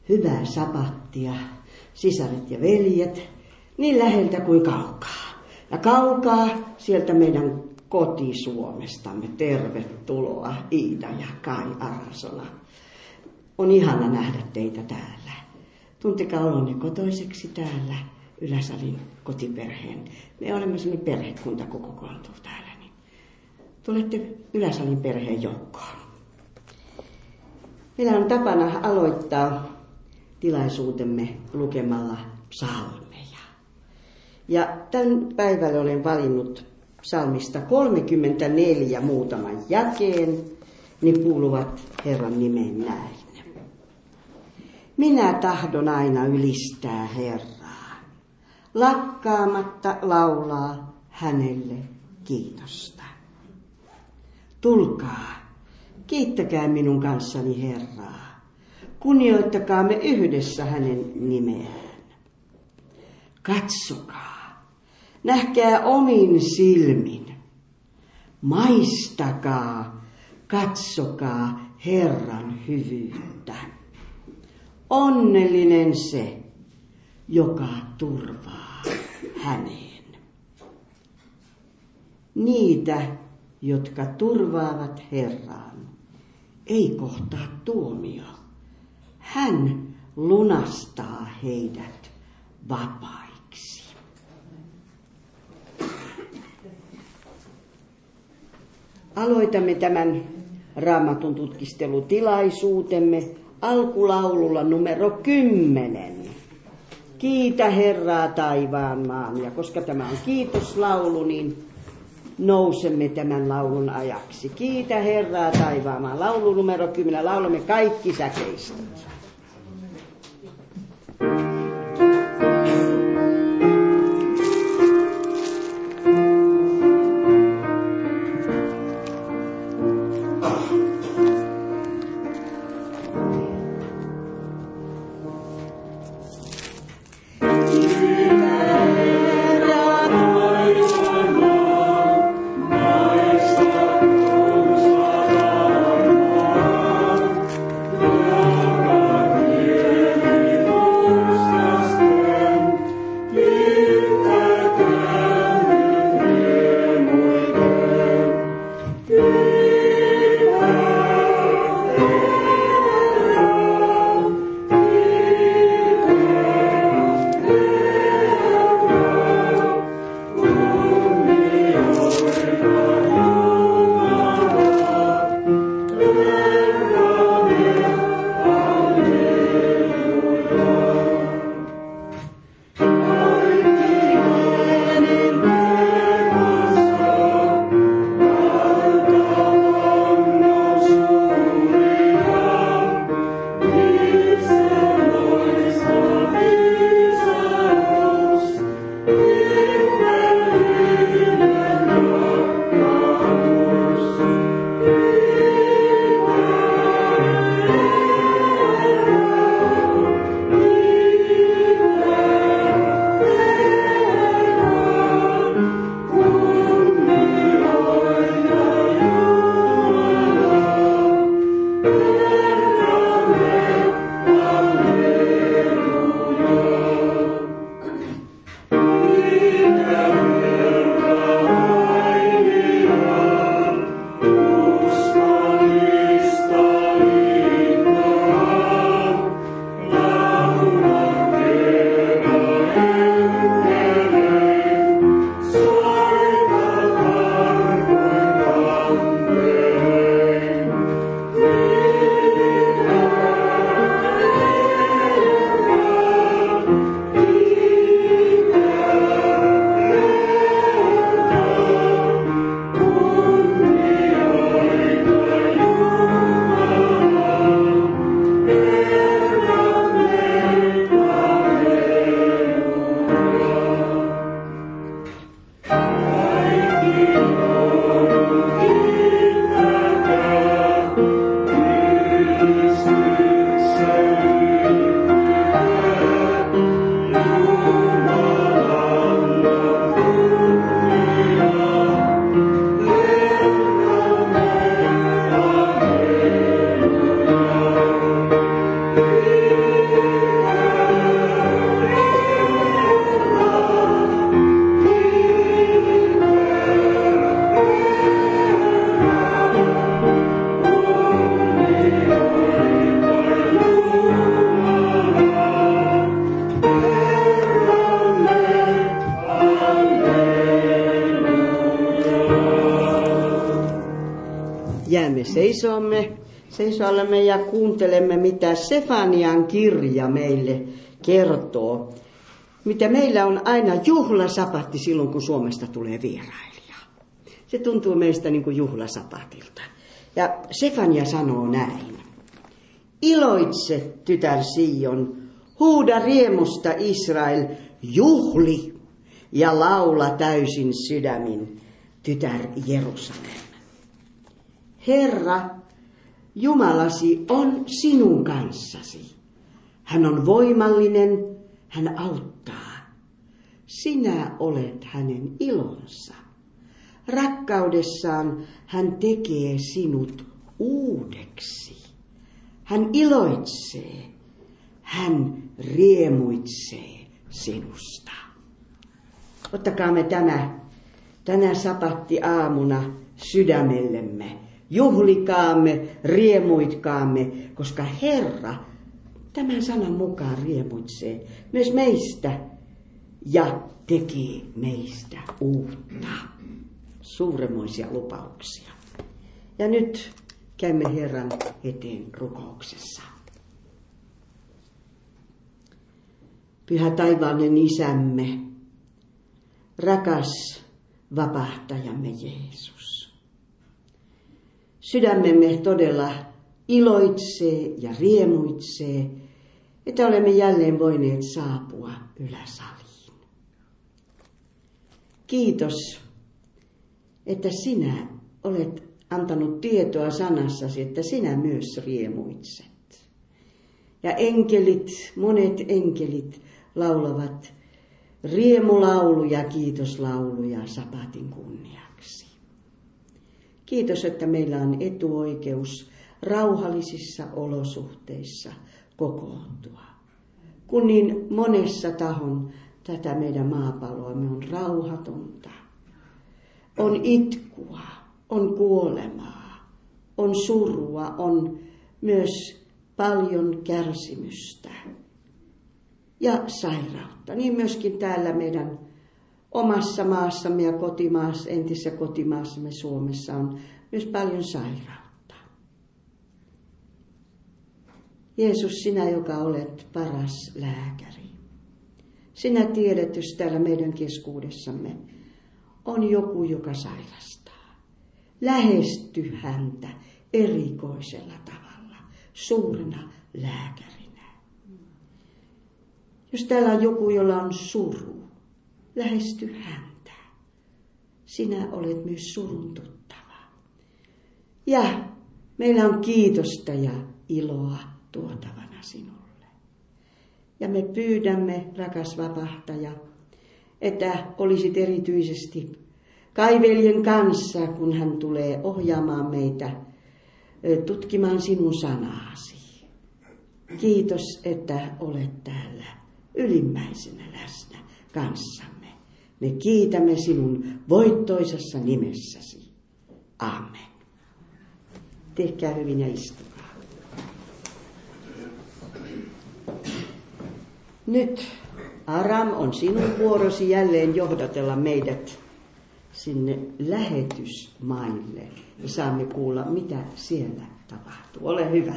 Hyvää sapattia, sisaret ja veljet, niin läheltä kuin kaukaa. Ja kaukaa sieltä meidän koti-Suomestamme. Tervetuloa Iida ja Kai Arasola. On ihana nähdä teitä täällä. Tuntekaa olonne kotoiseksi täällä Yläsalin kotiperheen. Me olemme sellainen perhekunta, kun kokoontuu täällä. Niin tulette Yläsalin perheen joukkoon. Meillä on tapana aloittaa tilaisuutemme lukemalla psalmeja. Ja tämän päivällä olen valinnut psalmista 34 muutaman jakeen, niin kuuluvat Herran nimeen näin. Minä tahdon aina ylistää Herraa, lakkaamatta laulaa hänelle kiitosta. Tulkaa, kiittäkää minun kanssani Herraa, kunnioittakaamme yhdessä hänen nimeään. Katsokaa, nähkää omin silmin, maistakaa, katsokaa Herran hyvyyttä. Onnellinen se, joka turvaa häneen. Niitä, jotka turvaavat Herraan, ei kohtaa tuomio. Hän lunastaa heidät vapaiksi. Aloitamme tämän Raamatun tutkistelutilaisuutemme alkulaululla numero 10. Kiitä Herraa taivaan maan. Ja koska tämä on kiitoslaulu, niin nousemme tämän laulun ajaksi. Kiitä Herraa taivaan maan. Laulu numero 10. Laulamme kaikki säkeistä. Oh seisoamme ja kuuntelemme, mitä Sefanian kirja meille kertoo. Mitä meillä on aina juhlasapatti silloin, kun Suomesta tulee vierailija. Se tuntuu meistä niin kuin juhlasapatilta. Ja Sefania sanoo näin. Iloitse, tytär Sion, huuda riemusta Israel, juhli ja laula täysin sydämin, tytär Jerusalem. Herra, Jumalasi on sinun kanssasi. Hän on voimallinen, hän auttaa. Sinä olet hänen ilonsa. Rakkaudessaan hän tekee sinut uudeksi. Hän iloitsee, hän riemuitsee sinusta. Ottakaamme tänä sapatti-aamuna sydämellemme. Juhlikaamme, riemuitkaamme, koska Herra tämän sanan mukaan riemuitsee myös meistä ja tekee meistä uutta. Suuremmoisia lupauksia. Ja nyt käymme Herran eteen rukouksessa. Pyhä taivaallinen Isämme, rakas vapahtajamme Jeesus. Sydämemme todella iloitsee ja riemuitsee, että olemme jälleen voineet saapua Yläsaliin. Kiitos, että sinä olet antanut tietoa sanassasi, että sinä myös riemuitset. Ja monet enkelit laulavat riemulauluja, kiitoslauluja sapatin kunniaksi. Kiitos, että meillä on etuoikeus rauhallisissa olosuhteissa kokoontua. Kun niin monessa tahon tätä meidän maapalloamme on rauhatonta. On itkua, on kuolemaa, on surua, on myös paljon kärsimystä ja sairautta. Niin myöskin täällä meidän omassa maassamme ja entisessä kotimaassamme Suomessa on myös paljon sairautta. Jeesus, sinä, joka olet paras lääkäri. Sinä tiedät, jos täällä meidän keskuudessamme on joku, joka sairastaa. Lähesty häntä erikoisella tavalla, suurena lääkärinä. Jos täällä on joku, jolla on suru, lähesty häntä. Sinä olet myös surun tuttava. Ja meillä on kiitosta ja iloa tuotavana sinulle. Ja me pyydämme, rakas vapahtaja, että olisit erityisesti Kai-veljen kanssa, kun hän tulee ohjaamaan meitä tutkimaan sinun sanaasi. Kiitos, että olet täällä ylimmäisenä läsnä kanssamme. Me kiitämme sinun voittoisessa nimessäsi. Amen. Tehkää hyvin ja istukaa. Nyt Aram on sinun vuorosi jälleen johdatella meidät sinne lähetysmaille. Ja saamme kuulla, mitä siellä tapahtuu. Ole hyvä.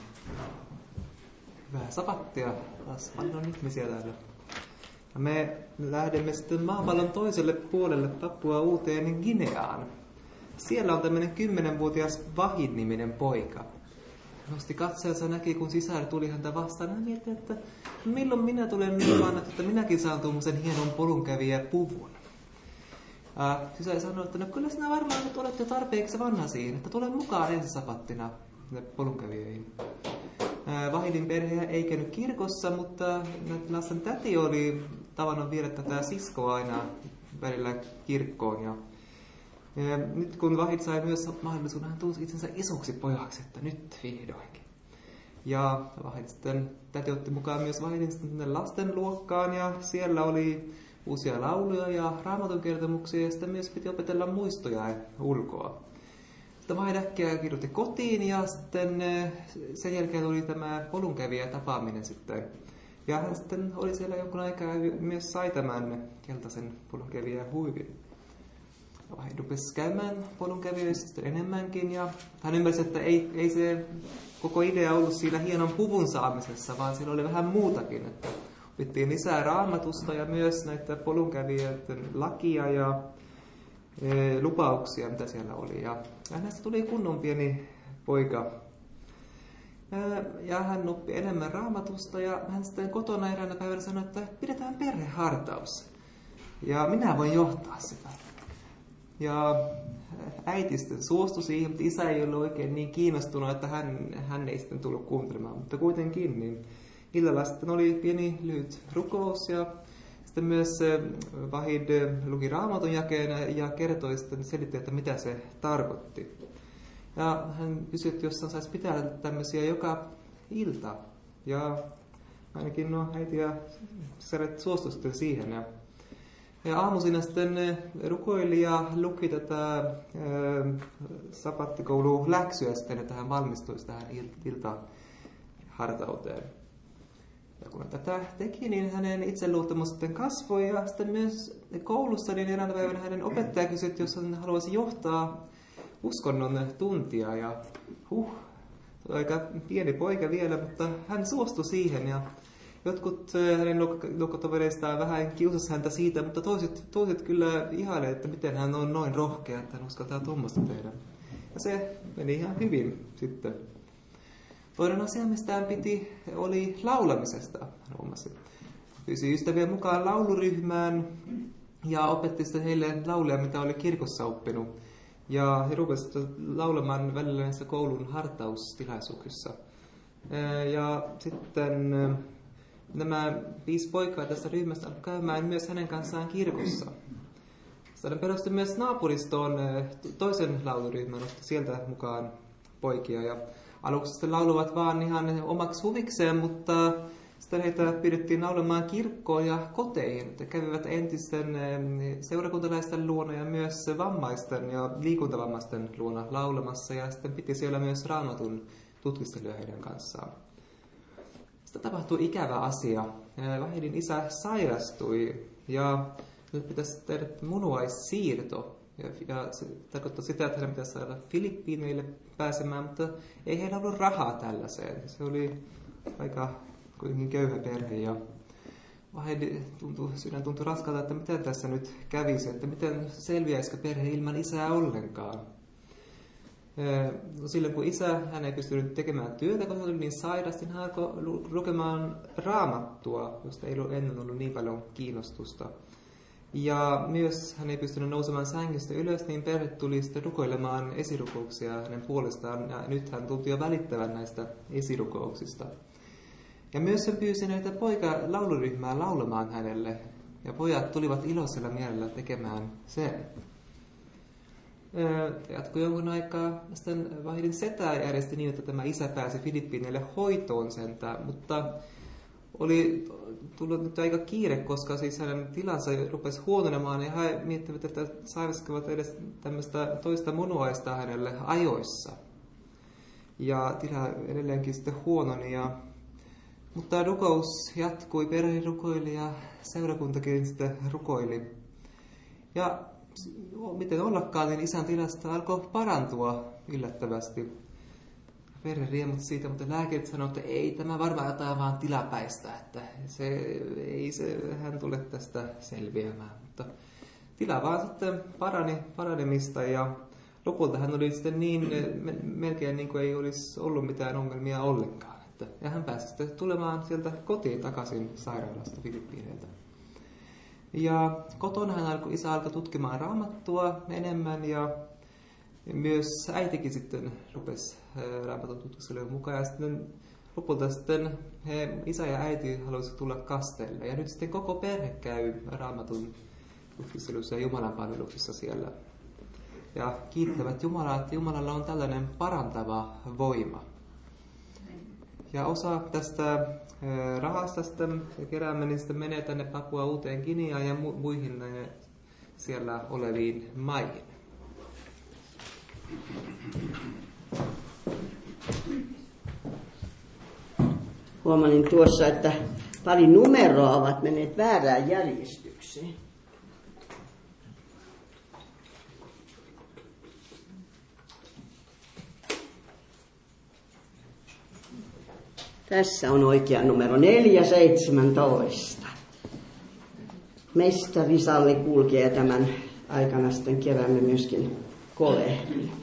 Hyvää sapattia. Taas paljon ihmisiä täällä. Me lähdemme sitten maapallon toiselle puolelle Papua Uuteen Gineaan. Siellä on tämmöinen 10-vuotias Vahid-niminen poika. Nosti katseensa, näki kun sisar tuli häntä vastaan. Hän mietti, että milloin minä tulen niin vanhat, että minäkin saan tuommoisen hienon polunkävijäpuvun. Sisar sanoi, että no kyllä sinä varmaan nyt olet jo tarpeeksi vanha siihen, että tule mukaan ensi sapattina polunkävijöihin. Vahidin perhe ei käynyt kirkossa, mutta lasten täti oli tavannut viedä tätä siskoa aina välillä kirkkoon. Ja nyt kun Vahid sai myös mahdollisuuden, hän tunsi itsensä isoksi pojaksi, että nyt vihdoinkin. Ja Vahid sitten täti otti mukaan myös Vahidin lasten luokkaan ja siellä oli uusia lauluja ja raamatun kertomuksia ja sitten myös piti opetella muistoja ulkoa. Sitten Vahid äkkiä kirjoitti kotiin ja sitten sen jälkeen tuli tämä polunkävijä tapaaminen sitten. Ja hän sitten oli siellä jonkun aikaa myös sai tämän keltaisen polunkävijä huivin. Hän rupesi käymään polunkävijöistä enemmänkin ja hän ymmärsi, että ei se koko idea ollut siinä hienon puvun saamisessa, vaan siinä oli vähän muutakin. Että opittiin lisää Raamatusta ja myös näitä polunkävijöiden lakia ja lupauksia, mitä siellä oli. Ja hänestä tuli kunnon pieni poika. Ja hän oppi enemmän Raamatusta ja hän sitten kotona eräänä päivänä sanoi, että pidetään perhehartaus. Ja minä voin johtaa sitä. Ja äiti sitten suostui siihen, mutta isä ei ollut oikein niin kiinnostunut, että hän ei sitten tullut kuuntelemaan. Mutta kuitenkin, niin illalla sitten oli pieni lyhyt rukous ja sitten myös Vahid luki Raamatun jakeen ja kertoi sitten, selitti, että mitä se tarkoitti. Ja hän kysyi, että jos hän saisi pitää tämmöisiä joka ilta. Ja ainakin äiti ja sisaret suostui sitten siihen. Ja aamusina sitten rukoili ja luki tätä sabattikoulun läksyä sitten, että hän valmistuisi tähän iltahartauteen. Ja kun tätä teki, niin hänen itseluottamus sitten kasvoi ja sitten myös koulussa, niin eräänä päivänä hänen opettaja kysyi, että jos hän haluaisi johtaa uskonnon tuntia ja aika pieni poika vielä, mutta hän suostui siihen ja jotkut hänen luokkatovereistaan vähän kiusasi häntä siitä, mutta toiset kyllä ihailevat, että miten hän on noin rohkea, että hän uskaltaa tuommoista tehdä. Ja se meni ihan hyvin sitten. Toinen asia, mistä hän piti, oli laulamisesta. Hän huomasi. Pyysi ystävien mukaan lauluryhmään ja opetti sitten heille lauluja, mitä oli kirkossa oppinut. Ja he rupesivat laulamaan välillä näissä koulun hartaustilaisuuksissa. Ja sitten nämä 5 poikaa tästä ryhmästä alkoi käymään myös hänen kanssaan kirkossa. Sitten perusti myös naapuristoon toisen lauluryhmän, otti sieltä mukaan poikia. Ja aluksi sitten lauluvat vaan ihan omaksi huvikseen, mutta sitten heitä pyydettiin laulamaan kirkkoon ja koteihin. Että kävivät entisten seurakuntalaisten luona ja myös vammaisten ja liikuntavammaisten luona laulamassa. Ja sitten piti siellä myös Raamatun tutkistelua heidän kanssaan. Sitten tapahtui ikävä asia. Vahidin isä sairastui ja nyt pitäisi tehdä munuaissiirto. Ja se tarkoittaa sitä, että heidän pitäisi saada Filippiineille pääsemään, mutta ei heillä ollut rahaa tällaiseen. Se oli aika kuitenkin köyhä perhe ja sydän tuntui raskalta, että miten tässä nyt kävisi, että miten selviäisikö perhe ilman isää ollenkaan. Silloin kun hän ei pystynyt tekemään työtä, kun hän oli niin sairas, niin hän alkoi lukemaan Raamattua, josta ei ollut ennen ollut niin paljon kiinnostusta. Ja myös hän ei pystynyt nousemaan sängystä ylös, niin perhe tuli sitten rukoilemaan esirukouksia hänen puolestaan. Ja nyt hän tuntui jo välittävän näistä esirukouksista. Ja myös hän pyysi näitä lauluryhmää laulamaan hänelle. Ja pojat tulivat iloisella mielellä tekemään sen. Jatkui jonkun aikaa. Sitten Vahidin setä järjesti niin, että tämä isä pääsi Filippiineille hoitoon sentään, mutta oli tullut nyt aika kiire, koska siis hänen tilansa rupesi huononemaan ja he miettivät, että saisivat edes tämmöistä toista munuaista hänelle ajoissa. Ja tila edelleenkin sitten huononi. Mutta rukous jatkui, perhe rukoili ja seurakuntakin sitten rukoili. Ja miten ollakaan, niin isän tilasta alkoi parantua yllättävästi. Perhe riemutti siitä, mutta lääkärit sanoivat, että ei tämä varmaan jotain vaan tilapäistä, että hän tule tästä selviämään. Mutta tila vaan sitten paranemista ja lopulta hän oli sitten melkein niin kuin ei olisi ollut mitään ongelmia ollenkaan. Ja hän pääsi sitten tulemaan sieltä kotiin takaisin sairaalasta Filippiineiltä. Ja kotona isä alkoi tutkimaan Raamattua enemmän ja myös äitikin sitten rupesi Raamatun tutkiskelemaan mukaan. Ja sitten lopulta sitten isä ja äiti halusivat tulla kasteelle. Ja nyt sitten koko perhe käy Raamatun tutkiskelussa ja Jumalan palveluksessa siellä. Ja kiittävät Jumalaa, että Jumalalla on tällainen parantava voima. Ja osa tästä rahasta sitten keräämme, niin sitten menee tänne Papua Uuteen Guineaan ja muihin siellä oleviin maihin. Huomasin tuossa, että pari numeroa ovat menneet väärään järjestykseen. Tässä on oikea numero 417. Mestari Salli kulki ja tämän aikana sitten keräämme myöskin kolehdin.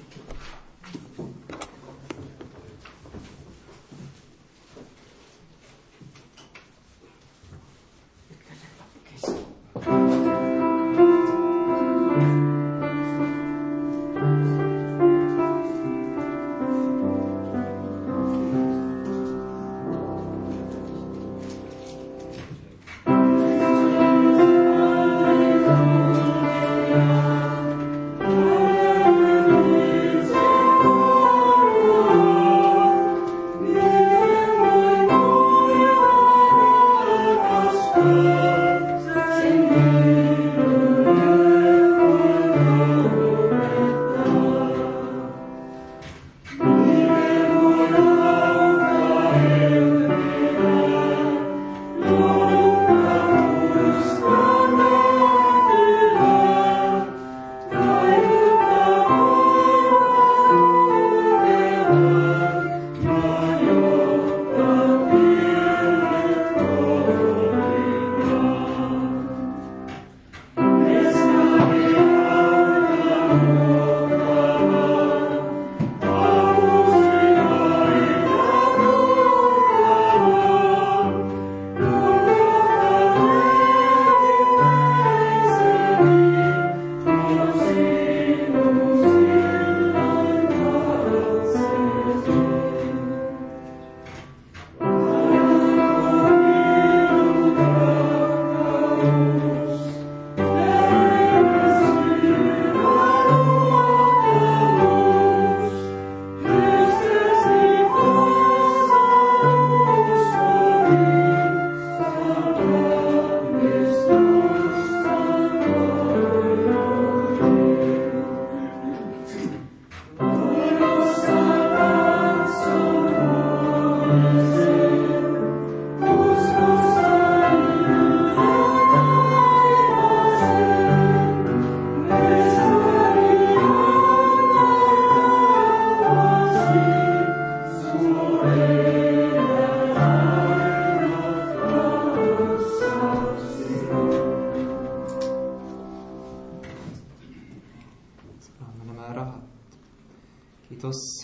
Kiitos,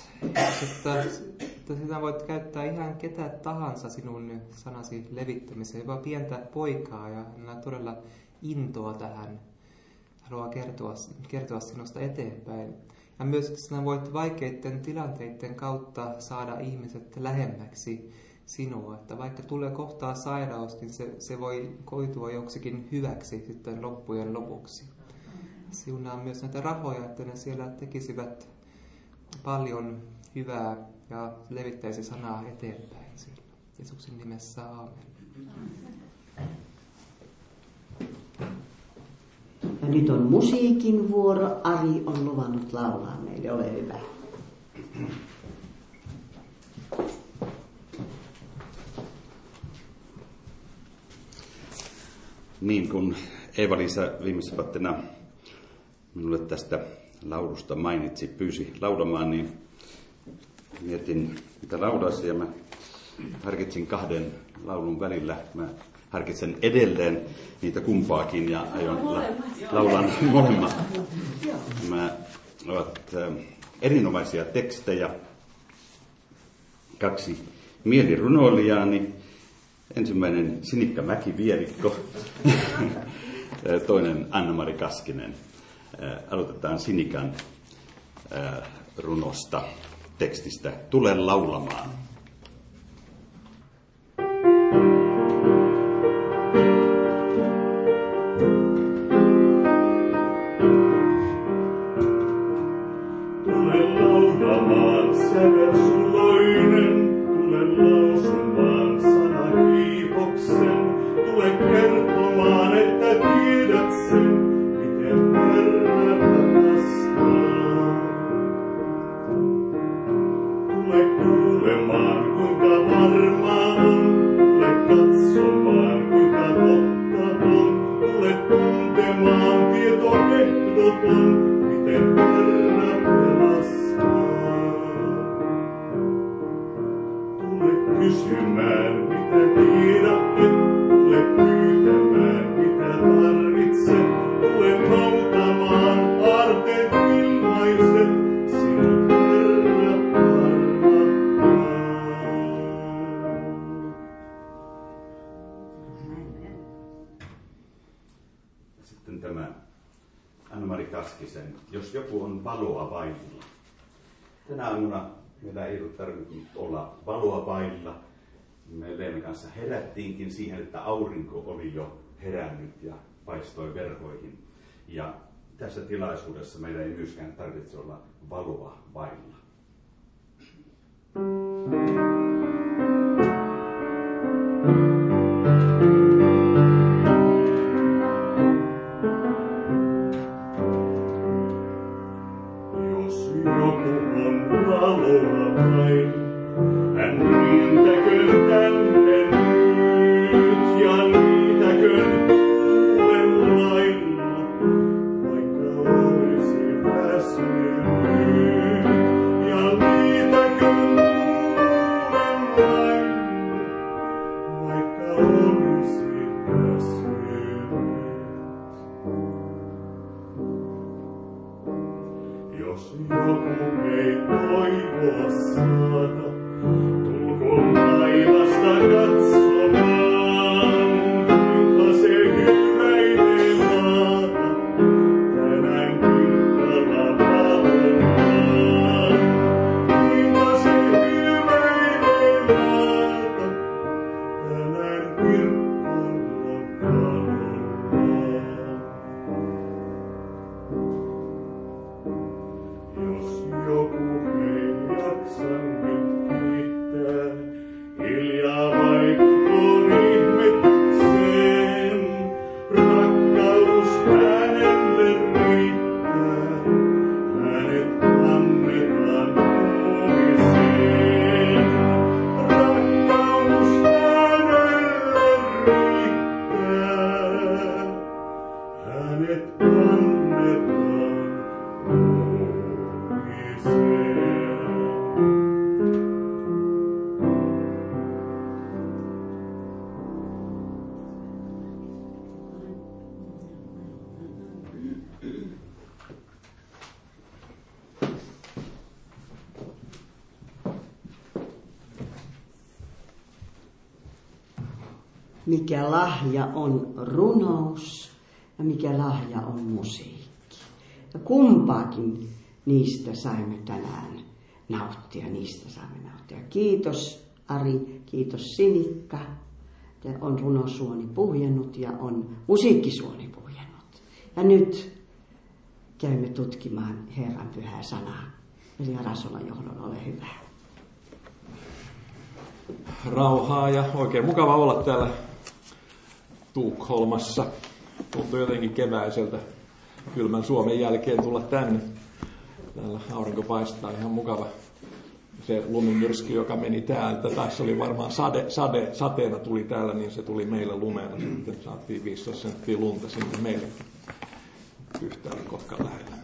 että sinä voit käyttää ihan ketä tahansa sinun sanasi levittämiseen, jopa pientä poikaa, ja hänellä todella intoa tähän. Haluaa kertoa sinusta eteenpäin. Ja myös sinä voit vaikeiden tilanteiden kautta saada ihmiset lähemmäksi sinua. Että vaikka tulee kohtaa sairaus, niin se voi koitua joksikin hyväksi sitten loppujen lopuksi. Siunaa myös näitä rahoja, että ne siellä tekisivät paljon hyvää ja levittäisi sanaa eteenpäin siellä. Jeesuksen nimessä, aamen. Ja nyt on musiikin vuoro. Ari on luvannut laulaa meille. Ole hyvä. Niin kuin Eeva-Liisa viimeisessä minulle tästä laulusta pyysi laulamaan, niin mietin mitä laulaisin ja mä harkitsin kahden laulun välillä. Mä harkitsen edelleen niitä kumpaakin ja aion laulan molemmat. Mä ovat erinomaisia tekstejä, kaksi mielirunoilijaa, ensimmäinen Sinikka Mäki-Vierikko, toinen Anna-Mari Kaskinen. Aloitetaan Sinikan runosta, tekstistä Tule laulamaan. Kysymään tämä Anna-Mari Kaskisen Jos joku on valoa vailla. Tänä aamuna meillä ei tarvinnut olla valoa vailla. Me Leena kanssa herättiinkin siihen, että aurinko oli jo herännyt ja paistoi verhoihin. Ja tässä tilaisuudessa meillä ei myöskään tarvitse olla valoa vailla. Mikä lahja on runous ja mikä lahja on musiikki. Ja kumpaakin niistä saimme tänään nauttia, Kiitos Ari, kiitos Sinikka. Ja on runosuoni puhjennut ja on musiikkisuoni puhjennut. Ja nyt käymme tutkimaan Herran pyhää sanaa. Eli Rasolan johdolla, ole hyvä. Rauhaa ja oikein mukava olla täällä Tukholmassa. Tuntuu jotenkin keväiseltä kylmän Suomen jälkeen tulla tänne. Täällä aurinko paistaa ihan mukava. Se lumimyrsky, joka meni täältä, taas oli varmaan sateena tuli täällä, niin se tuli meillä lumena. Sitten saatiin 15 senttiä lunta sinne meille yhtäällä Kotkan lähellä.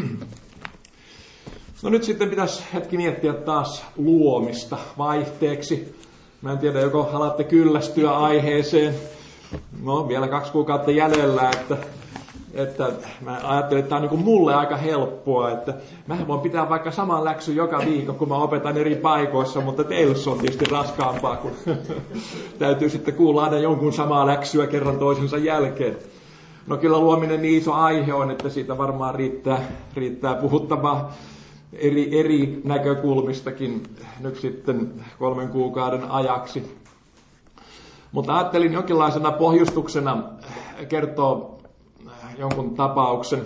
No nyt sitten pitäisi hetki miettiä taas luomista vaihteeksi. Mä en tiedä, joko alatte kyllästyä aiheeseen. No, vielä 2 kuukautta jäljellä, että mä ajattelin, että tämä on niin kuin mulle aika helppoa, että mä voin pitää vaikka saman läksyn joka viikko, kun mä opetan eri paikoissa, mutta teille se on tietysti raskaampaa, kun täytyy sitten kuulla aina jonkun samaa läksyä kerran toisensa jälkeen. No kyllä luominen niin iso aihe on, että siitä varmaan riittää puhuttavaa eri näkökulmistakin nyt sitten 3 kuukauden ajaksi. Mutta ajattelin jonkinlaisena pohjustuksena kertoa jonkun tapauksen.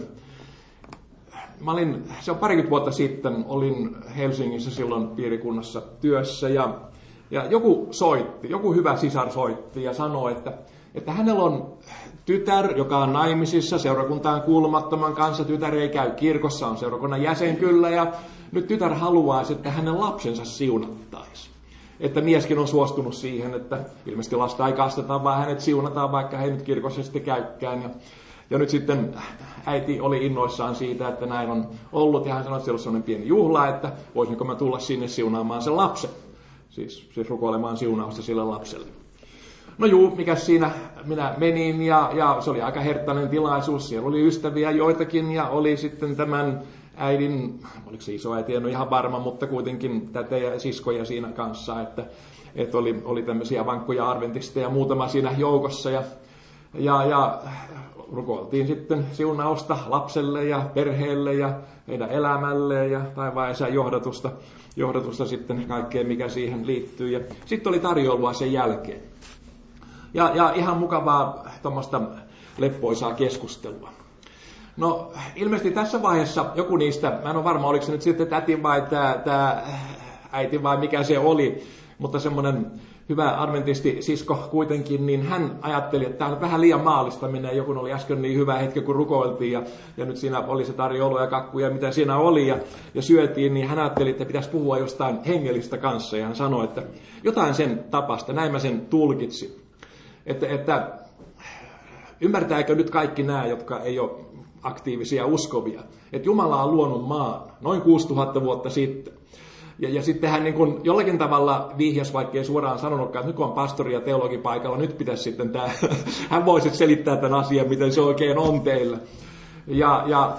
Se on 20 vuotta sitten, olin Helsingissä silloin piirikunnassa työssä ja joku hyvä sisar soitti ja sanoi, että hänellä on tytär, joka on naimisissa seurakuntaan kuulumattoman kanssa. Tytär ei käy kirkossa, on seurakunnan jäsen kyllä ja nyt tytär haluaisi, että hänen lapsensa siunattaisiin. Että mieskin on suostunut siihen, että ilmeisesti lasta ei kasteta, vaan hänet siunataan, vaikka he nyt kirkossa sitten käykään. Ja nyt sitten äiti oli innoissaan siitä, että näin on ollut. Ja hän sanoi, että siellä on sellainen pieni juhla, että voisinko mä tulla sinne siunaamaan sen lapsen. Siis rukoilemaan siunausta sille lapselle. No juu, mikä siinä minä menin ja se oli aika herttainen tilaisuus. Siellä oli ystäviä joitakin ja oli sitten tämän äidin, oliko se isoäiti, en ole ihan varma, mutta kuitenkin tätejä ja siskoja siinä kanssa, että oli tämmöisiä vankkoja adventisteja muutama siinä joukossa. Ja Ja rukoiltiin sitten siunausta lapselle ja perheelle ja heidän elämälleen ja taivaan Isän johdatusta sitten kaikkeen, mikä siihen liittyy. Ja sitten oli tarjoilua sen jälkeen. Ja ihan mukavaa tuommoista leppoisaa keskustelua. No ilmeisesti tässä vaiheessa joku niistä, mä en ole varma, oliko se nyt sitten täti vai tämä äiti vai mikä se oli, mutta semmoinen hyvä adventisti-sisko kuitenkin, niin hän ajatteli, että tämä on vähän liian maallistaminen. Joku oli äsken niin hyvä hetki, kun rukoiltiin ja nyt siinä oli se tarjoulu ja kakku ja mitä siinä oli ja syötiin, niin hän ajatteli, että pitäisi puhua jostain hengellistä kanssa. Ja hän sanoi, että jotain sen tapasta, näin mä sen tulkitsin. Että ymmärtääkö nyt kaikki nämä, jotka ei ole aktiivisia uskovia, että Jumala on luonut maan noin 6000 vuotta sitten. Ja sitten hän niin kuin jollakin tavalla vihjas, vaikka ei suoraan sanonutkaan, että nyt kun on pastori ja teologi paikalla, nyt pitäisi sitten tämä, hän voisi selittää tämän asian, miten se oikein on teillä. Ja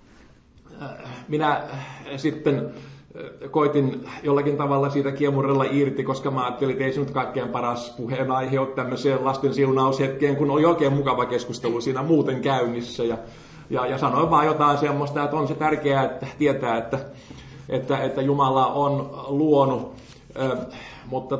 minä sitten koitin jollakin tavalla siitä kiemurrella irti, koska mä ajattelin, että ei se nyt kaikkein paras puheenaihe ole tämmöiseen lasten siunaushetkeen, kun oli oikein mukava keskustelu siinä muuten käynnissä. Ja sanoin vaan jotain semmoista, että on se tärkeää, että tietää, että Jumala on luonut, mutta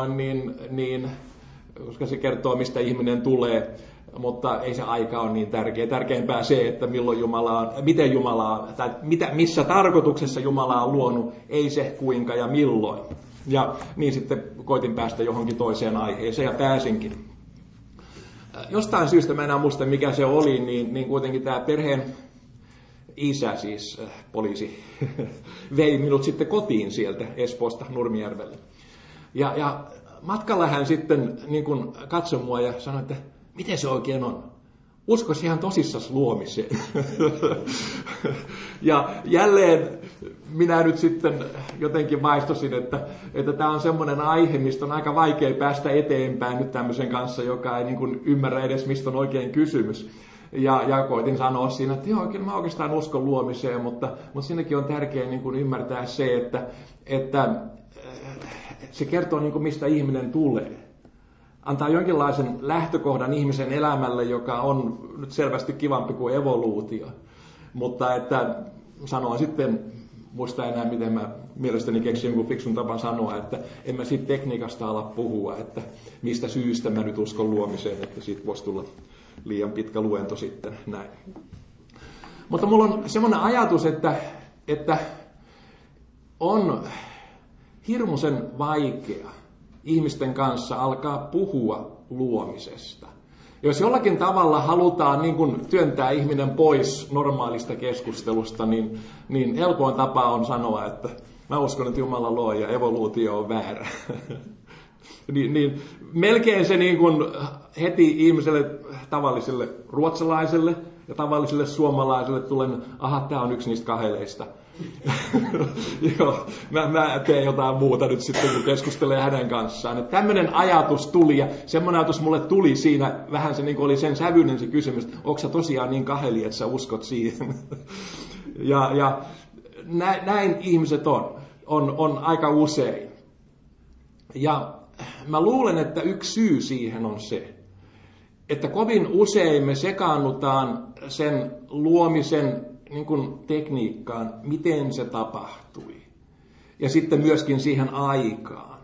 koska se kertoo, mistä ihminen tulee, mutta ei se aika ole niin tärkeä. Tärkeämpää se, että milloin Jumala on, miten Jumala on, tai missä tarkoituksessa Jumala on luonut, ei se kuinka ja milloin. Ja niin sitten koitin päästä johonkin toiseen aiheeseen ja pääsinkin. Jostain syystä, mä enää muista mikä se oli, niin kuitenkin tämä perheen isä, siis poliisi, vei minut sitten kotiin sieltä Espoosta Nurmijärvelle. Ja matkalla hän sitten niin kuin katsoi mua ja sanoi, että miten se oikein on? Uskoisi ihan tosissas luomiseen. Ja jälleen minä nyt sitten jotenkin maistosin, että tämä on semmoinen aihe, mistä on aika vaikea päästä eteenpäin nyt tämmöisen kanssa, joka ei niin kuin ymmärrä edes, mistä on oikein kysymys. Ja koitin sanoa siinä, että joo, kyllä mä oikeastaan uskon luomiseen, mutta siinäkin on tärkeää niin kuin ymmärtää se, että se kertoo niin kuin mistä ihminen tulee. Antaa jonkinlaisen lähtökohdan ihmisen elämälle, joka on nyt selvästi kivampi kuin evoluutio. Mutta että sanoin sitten, muista enää miten mä mielestäni keksin jonkun fiksun tapan sanoa, että en mä siitä tekniikasta ala puhua, että mistä syystä mä nyt uskon luomiseen, että siitä voisi tulla liian pitkä luento sitten näin. Mutta mulla on semmoinen ajatus, että on hirmuisen vaikea ihmisten kanssa alkaa puhua luomisesta. Jos jollakin tavalla halutaan niin kuin työntää ihminen pois normaalista keskustelusta, niin helpoin tapa on sanoa, että mä uskon, että Jumala luo ja evoluutio on väärä. niin melkein se niin kuin heti ihmiselle, tavalliselle ruotsalaiselle ja tavalliselle suomalaiselle tulen, tää on yksi niistä kaheleista. Joo, mä teen jotain muuta nyt sitten, kun keskustelee hänen kanssaan. Että tämmöinen ajatus tuli, ja semmoinen ajatus mulle tuli siinä, vähän se niin kuin oli sen sävyinen se kysymys, että onko sä tosiaan niin kaheli, että sä uskot siihen? ja näin ihmiset on aika usein. Ja mä luulen, että yksi syy siihen on se, että kovin usein me sekaannutaan sen luomisen niin kuin tekniikkaan, miten se tapahtui. Ja sitten myöskin siihen aikaan.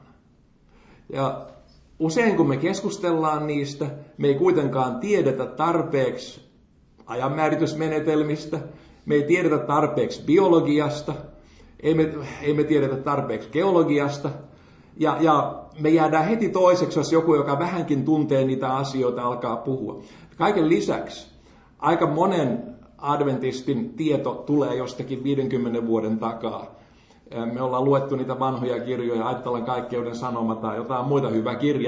Ja usein kun me keskustellaan niistä, me ei kuitenkaan tiedetä tarpeeksi ajanmääritysmenetelmistä, me ei tiedetä tarpeeksi biologiasta, ei me tiedetä tarpeeksi geologiasta. Ja me jäädään heti toiseksi, jos joku, joka vähänkin tuntee niitä asioita, alkaa puhua. Kaiken lisäksi aika monen adventistin tieto tulee jostakin 50 vuoden takaa. Me ollaan luettu niitä vanhoja kirjoja, Ajattelen kaikkeuden sanoma tai jotain muita, hyvä kirja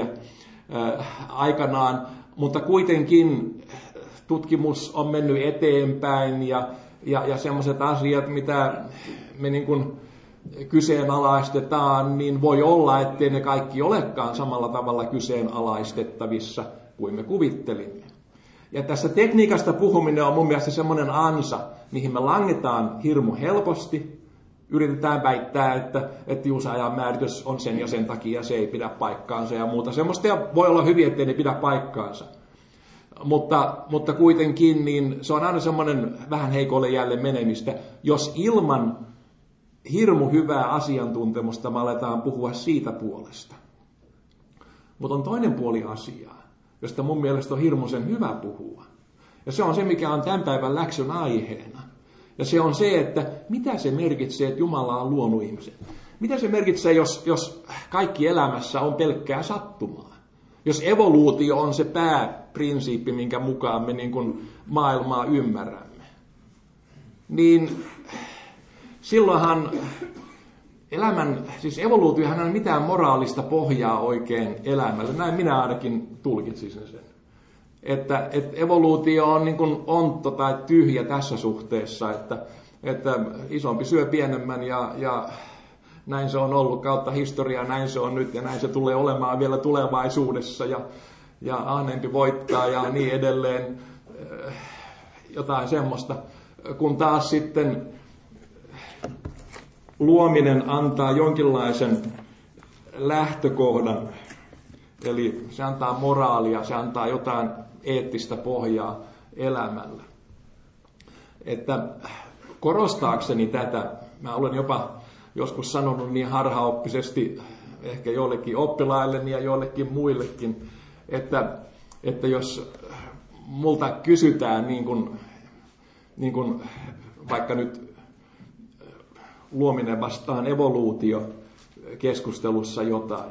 aikanaan, mutta kuitenkin tutkimus on mennyt eteenpäin ja semmoiset asiat, mitä me niin kuin kyseenalaistetaan, niin voi olla, ettei ne kaikki olekaan samalla tavalla kyseenalaistettavissa kuin me kuvittelimme. Ja tässä tekniikasta puhuminen on mun mielestä semmoinen ansa, mihin me langetaan hirmu helposti. Yritetään väittää, että ajan määritys on sen ja sen takia se ei pidä paikkaansa ja muuta semmoista. Ja voi olla hyvin, ettei ne pidä paikkaansa. mutta kuitenkin niin se on aina semmoinen vähän heikolle jälleen menemistä, jos ilman hirmu hyvää asiantuntemusta me aletaan puhua siitä puolesta. Mutta on toinen puoli asiaa, josta mun mielestä on hirmuisen hyvä puhua. Ja se on se, mikä on tämän päivän läksyn aiheena. Ja se on se, että mitä se merkitsee, että Jumala on luonut ihmisen. Mitä se merkitsee, jos kaikki elämässä on pelkkää sattumaa? Jos evoluutio on se pääprinsiippi, minkä mukaan me niin kuin maailmaa ymmärrämme. Niin silloinhan siis evoluutiohan ei ole mitään moraalista pohjaa oikein elämälle. Näin minä ainakin tulkitsisin sen. Että evoluutio on niin kuin ontto tai tyhjä tässä suhteessa, että isompi syö pienemmän ja näin se on ollut kautta historiaa, näin se on nyt ja näin se tulee olemaan vielä tulevaisuudessa ja ahneempi voittaa ja niin edelleen, jotain semmoista. Kun taas sitten luominen antaa jonkinlaisen lähtökohdan, eli se antaa moraalia, se antaa jotain eettistä pohjaa elämällä. Että korostaakseni tätä, mä olen jopa joskus sanonut niin harhaoppisesti ehkä joillekin oppilailleni ja joillekin muillekin, että jos multa kysytään niin kuin vaikka nyt luominen vastaan evoluutio keskustelussa jotain,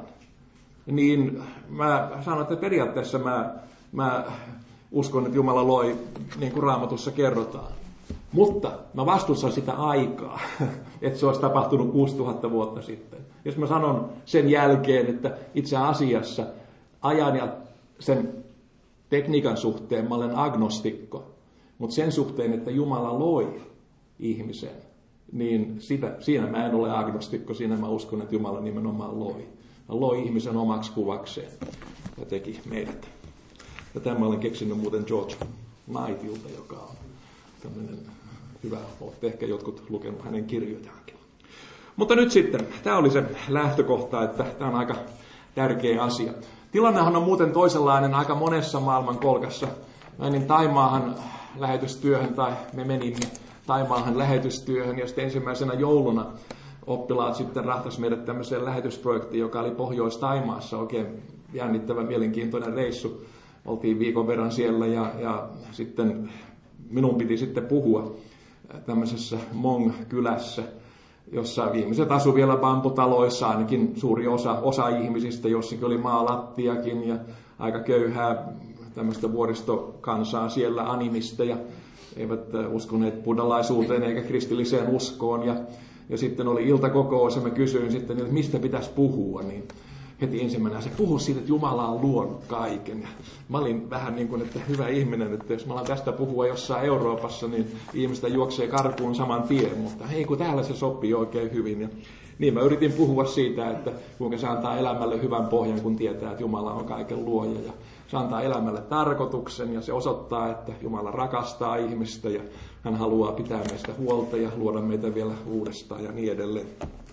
niin mä sanon, että periaatteessa mä uskon, että Jumala loi niin kuin Raamatussa kerrotaan. Mutta mä vastustan sitä aikaa, että se olisi tapahtunut 6000 vuotta sitten. Jos mä sanon sen jälkeen, että itse asiassa ajan ja sen tekniikan suhteen mä olen agnostikko, mutta sen suhteen, että Jumala loi ihmisen, niin siinä mä en ole agnostikko, siinä mä uskon, että Jumala nimenomaan loi. Hän loi ihmisen omaksi kuvakseen ja teki meidät. Ja tämän olen keksinyt muuten George Knightilta, joka on tämmöinen hyvä, olette ehkä jotkut lukenut hänen kirjojaankin. Mutta nyt sitten, tämä oli se lähtökohta, että tämä on aika tärkeä asia. Tilannehan on muuten toisenlainen aika monessa maailmankolkassa. Mä menin Taimaahan lähetystyöhön, tai me menimme Taimaahan lähetystyöhön, ja sitten ensimmäisenä jouluna oppilaat sitten rahtasivat meidät tämmöiseen lähetysprojektiin, joka oli Pohjois-Taimaassa, oikein jännittävä, mielenkiintoinen reissu. Oltiin viikon verran siellä ja sitten minun piti sitten puhua tämmöisessä Hmong-kylässä, jossa ihmiset asuivat vielä bambutaloissa, ainakin suuri osa ihmisistä, jossakin oli maalattiakin ja aika köyhää tämmöistä vuoristokansaa siellä, animisteja, eivät uskoneet buddhalaisuuteen eikä kristilliseen uskoon. Ja sitten oli iltakokous ja mä kysyin sitten, että mistä pitäisi puhua, niin heti ensimmäisenä se puhui siitä, että Jumala on luonut kaiken. Ja mä olin vähän niin kuin, että hyvä ihminen, että jos mä alan tästä puhua jossain Euroopassa, niin ihmistä juoksee karkuun saman tien, mutta hei, kun täällä se sopii oikein hyvin. Ja niin mä yritin puhua siitä, että kuinka se antaa elämälle hyvän pohjan, kun tietää, että Jumala on kaiken luoja. Ja se antaa elämälle tarkoituksen ja se osoittaa, että Jumala rakastaa ihmistä ja hän haluaa pitää meistä huolta ja luoda meitä vielä uudestaan ja niin edelleen.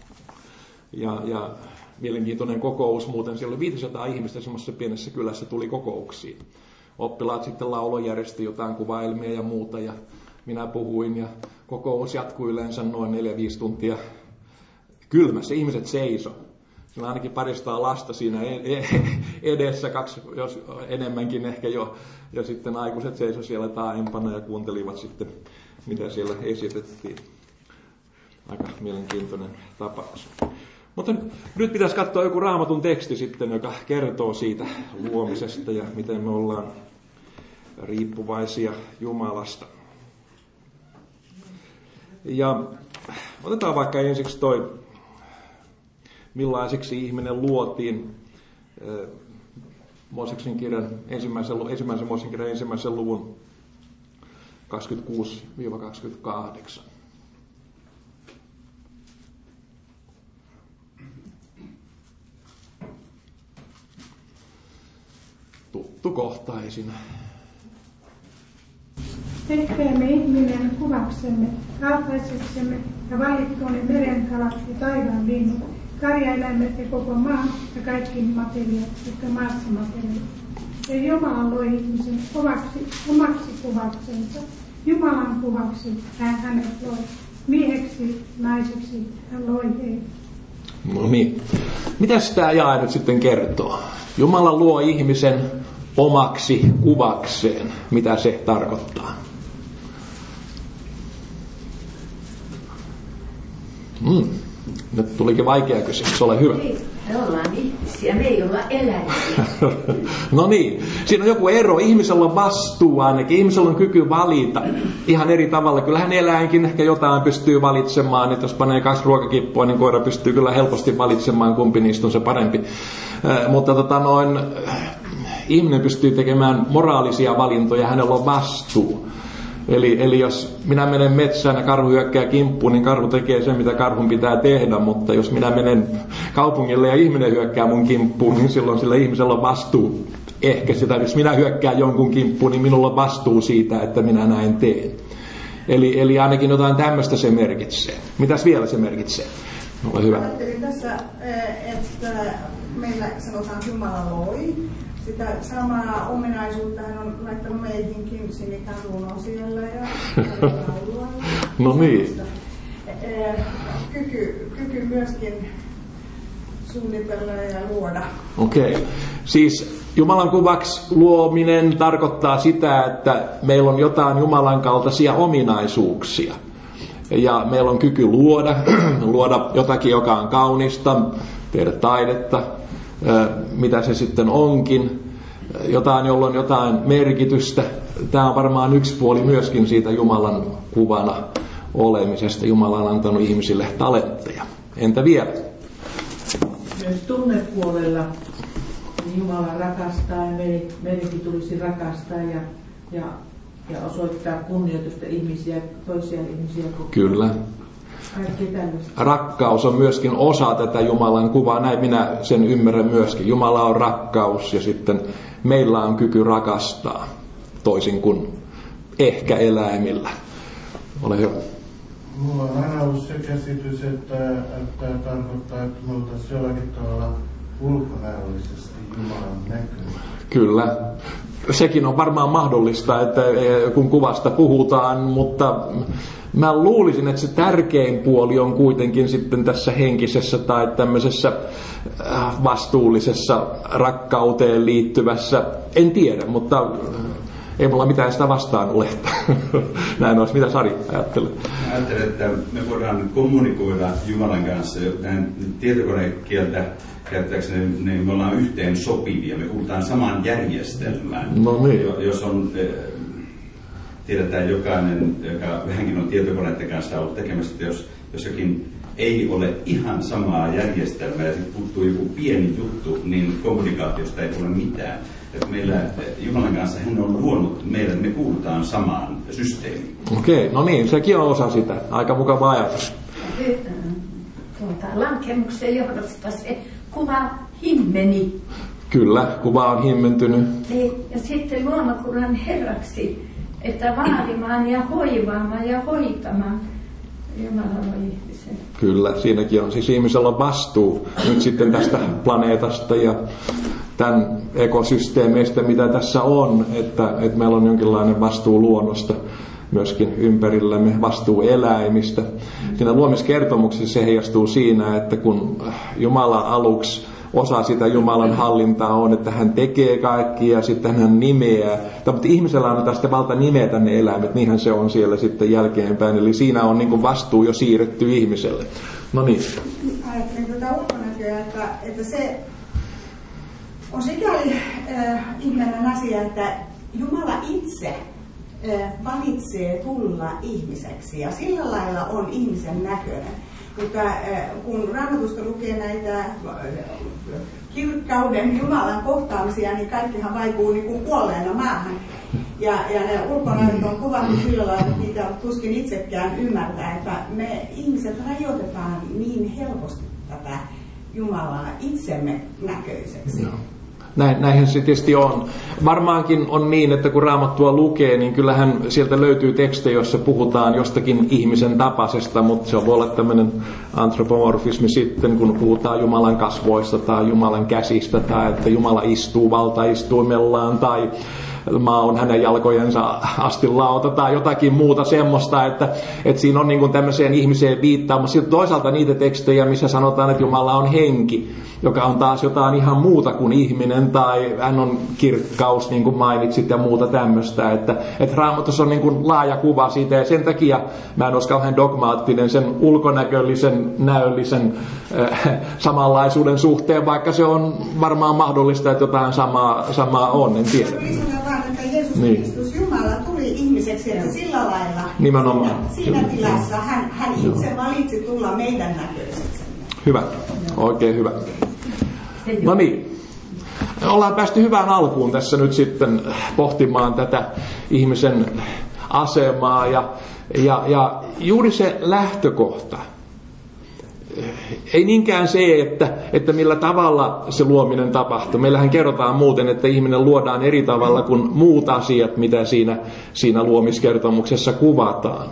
Ja mielenkiintoinen kokous muuten, siellä oli 500 ihmistä semmoisessa pienessä kylässä tuli kokouksiin. Oppilaat sitten lauloi, järjesti jotain kuvailmia ja muuta ja minä puhuin ja kokous jatkui yleensä noin 4-5 tuntia kylmässä. Ihmiset seiso. Siinä ainakin 200 lasta siinä edessä, 2 jos enemmänkin ehkä jo. Ja sitten aikuiset seiso siellä taaempana ja kuuntelivat sitten, mitä siellä esitettiin. Aika mielenkiintoinen tapaus. Mutta nyt pitäisi katsoa joku Raamatun teksti sitten, joka kertoo siitä luomisesta ja miten me ollaan riippuvaisia Jumalasta. Ja otetaan vaikka ensiksi toi, millaiseksi ihminen luotiin. Mooseksen kirjan ensimmäisen Mooseksen kirjan 1. luvun 26-28. Tuttu kohtaisina. Tehkäämme ihminen kuvaksemme, kaltaiseksemme ja valittuone merenkalat ja taivaan linnut, karjaeläimet ja koko maan ja kaikki materiaat, jotka maassa materiaat. ja Jumala loi ihmisen omaksi kuvaksensa. Jumalan kuvaksi hän hänet loi. Mieheksi, naiseksi hän loi heidät. No niin. Mitäs tämä jae nyt sitten kertoo? Jumala luo ihmisen omaksi kuvakseen. Mitä se tarkoittaa? Nyt tulikin vaikea kysymys, ole hyvä. Me ollaan ihmisiä, me ei olla eläimiä. No niin, siinä on joku ero. Ihmisellä on vastuu ainakin, ihmisellä on kyky valita ihan eri tavalla. Kyllähän eläinkin ehkä jotain pystyy valitsemaan, että jos panee 2 ruokakippua, niin koira pystyy kyllä helposti valitsemaan, kumpi niistä on se parempi. Mutta ihminen pystyy tekemään moraalisia valintoja, hänellä on vastuu. Eli jos minä menen metsään ja karhu hyökkää kimppuun, niin karhu tekee sen, mitä karhun pitää tehdä. Mutta jos minä menen kaupungille ja ihminen hyökkää mun kimppuun, niin silloin sillä ihmisellä on vastuu. Ehkä sitä, jos minä hyökkään jonkun kimppuun, niin minulla on vastuu siitä, että minä näin teen. Eli ainakin jotain tämmöistä se merkitsee. Mitäs vielä se merkitsee? Ole hyvä. Ajattelin tässä, että meillä sanotaan, että Jumala loi. Sitä samaa ominaisuutta hän on laittanut meihinkin, Sinikän runo siellä ja laulua. No niin. Kyky myöskin suunnitella ja luoda. Okei. Siis Jumalan kuvaksi luominen tarkoittaa sitä, että meillä on jotain Jumalan kaltaisia ominaisuuksia. Ja meillä on kyky luoda jotakin, joka on kaunista, tehdä taidetta, mitä se sitten onkin, jotain, jolla on jotain merkitystä. Tämä on varmaan yksi puoli myöskin siitä Jumalan kuvana olemisesta. Jumala on antanut ihmisille talentteja. Entä vielä? Myös tunnepuolella Jumala rakastaa ja meidänkin tulisi rakastaa ja osoittaa kunnioitusta toisia ihmisiä. Kyllä. Rakkaus on myöskin osa tätä Jumalan kuvaa. Näin minä sen ymmärrän myöskin. Jumala on rakkaus ja sitten meillä on kyky rakastaa toisin kuin ehkä eläimillä. Ole hyvä. Mulla on aina ollut se käsitys, että tarkoittaa, että me oltaisiin jollakin tavalla ulkonäöllisesti Jumalan näköinen. Kyllä. Sekin on varmaan mahdollista, että kun kuvasta puhutaan, mutta mä luulisin, että se tärkein puoli on kuitenkin sitten tässä henkisessä tai tämmöisessä vastuullisessa rakkauteen liittyvässä. En tiedä, mutta ei mulla mitään sitä vastaan ole. Näin olisi. Mitä Sari ajattelee? Ajattelen, että me voidaan kommunikoida Jumalan kanssa tietokonekieltä käyttääkseni, niin me ollaan yhteen sopivia. Me kuulutaan samaan järjestelmään. No niin. Jos on, tiedetään jokainen, joka vähänkin on tietokoneiden kanssa ollut tekemässä, että jos jossakin ei ole ihan samaa järjestelmää ja sitten puuttuu joku pieni juttu, niin kommunikaatiosta ei tule mitään. Että meillä Jumalan kanssa hän on luonut meidät, me kuulutaan samaan systeemiin. Okei, no niin, sekin on osa sitä. Aika mukava ajatus. Lankemuksen johdosta se kuva himmeni. Kyllä, kuva on himmentynyt. Ja sitten luomakunnan herraksi, että vaalimaan ja hoivaamaan ja hoitamaan Jumala on ihmisen. Kyllä, siinäkin on. Siis ihmisellä on vastuu nyt sitten tästä planeetasta ja tämän ekosysteemeistä, mitä tässä on, että meillä on jonkinlainen vastuu luonnosta myöskin ympärillämme, vastuu eläimistä. Siinä luomiskertomuksessa se heijastuu siinä, että kun Jumala aluksi osa sitä Jumalan hallintaa on, että hän tekee kaikki ja sitten hän nimeää. Mutta ihmisellä annetaan sitten valta nimetä ne eläimet, niinhän se on siellä sitten jälkeenpäin. Eli siinä on niin kuin vastuu jo siirretty ihmiselle. No niin. Ajattelin tätä ulkonäköä, että se on sikäli ihmeellinen asia, että Jumala itse valitsee tulla ihmiseksi ja sillä lailla on ihmisen näköinen. Mutta kun Raamatusta lukee näitä kirkkauden Jumalan kohtaamisia, niin kaikkihan vaikuu niin kuin kuolleena maahan. Ja ne ulkonäöt on kuvattu sillä lailla, että niitä tuskin itsekään ymmärtää, että me ihmiset rajoitetaan niin helposti tätä Jumalaa itsemme näköiseksi. No. Näinhän se tietysti on. Varmaankin on niin, että kun Raamattua lukee, niin kyllähän sieltä löytyy tekstejä, joissa puhutaan jostakin ihmisen tapaisesta, mutta se voi olla tämmöinen antropomorfismi sitten, kun puhutaan Jumalan kasvoista tai Jumalan käsistä tai että Jumala istuu valtaistuimellaan tai maa on hänen jalkojensa astinlauta tai jotakin muuta semmoista, että siinä on niin kuin tämmöiseen ihmiseen viittaamassa. Sitten toisaalta niitä tekstejä, missä sanotaan, että Jumala on henki, joka on taas jotain ihan muuta kuin ihminen, tai hän on kirkkaus, niin kuin mainitsit, ja muuta tämmöistä. Että Raamatussa on niin kuin laaja kuva siitä, ja sen takia mä en ole kauhean dogmaattinen sen ulkonäköllisen, näöllisen samanlaisuuden suhteen, vaikka se on varmaan mahdollista, että jotain samaa on, en tiedä. Että Jeesus Kristus, Jumala, tuli ihmiseksi, että sillä lailla nimenomaan siinä tilassa hän itse valitsi tulla meidän näköiseksi. Hyvä, oikein hyvä. No niin, ollaan päästy hyvään alkuun tässä nyt sitten pohtimaan tätä ihmisen asemaa ja juuri se lähtökohta. Ei niinkään se, että millä tavalla se luominen tapahtuu. Meillähän kerrotaan muuten, että ihminen luodaan eri tavalla kuin muut asiat, mitä siinä luomiskertomuksessa kuvataan.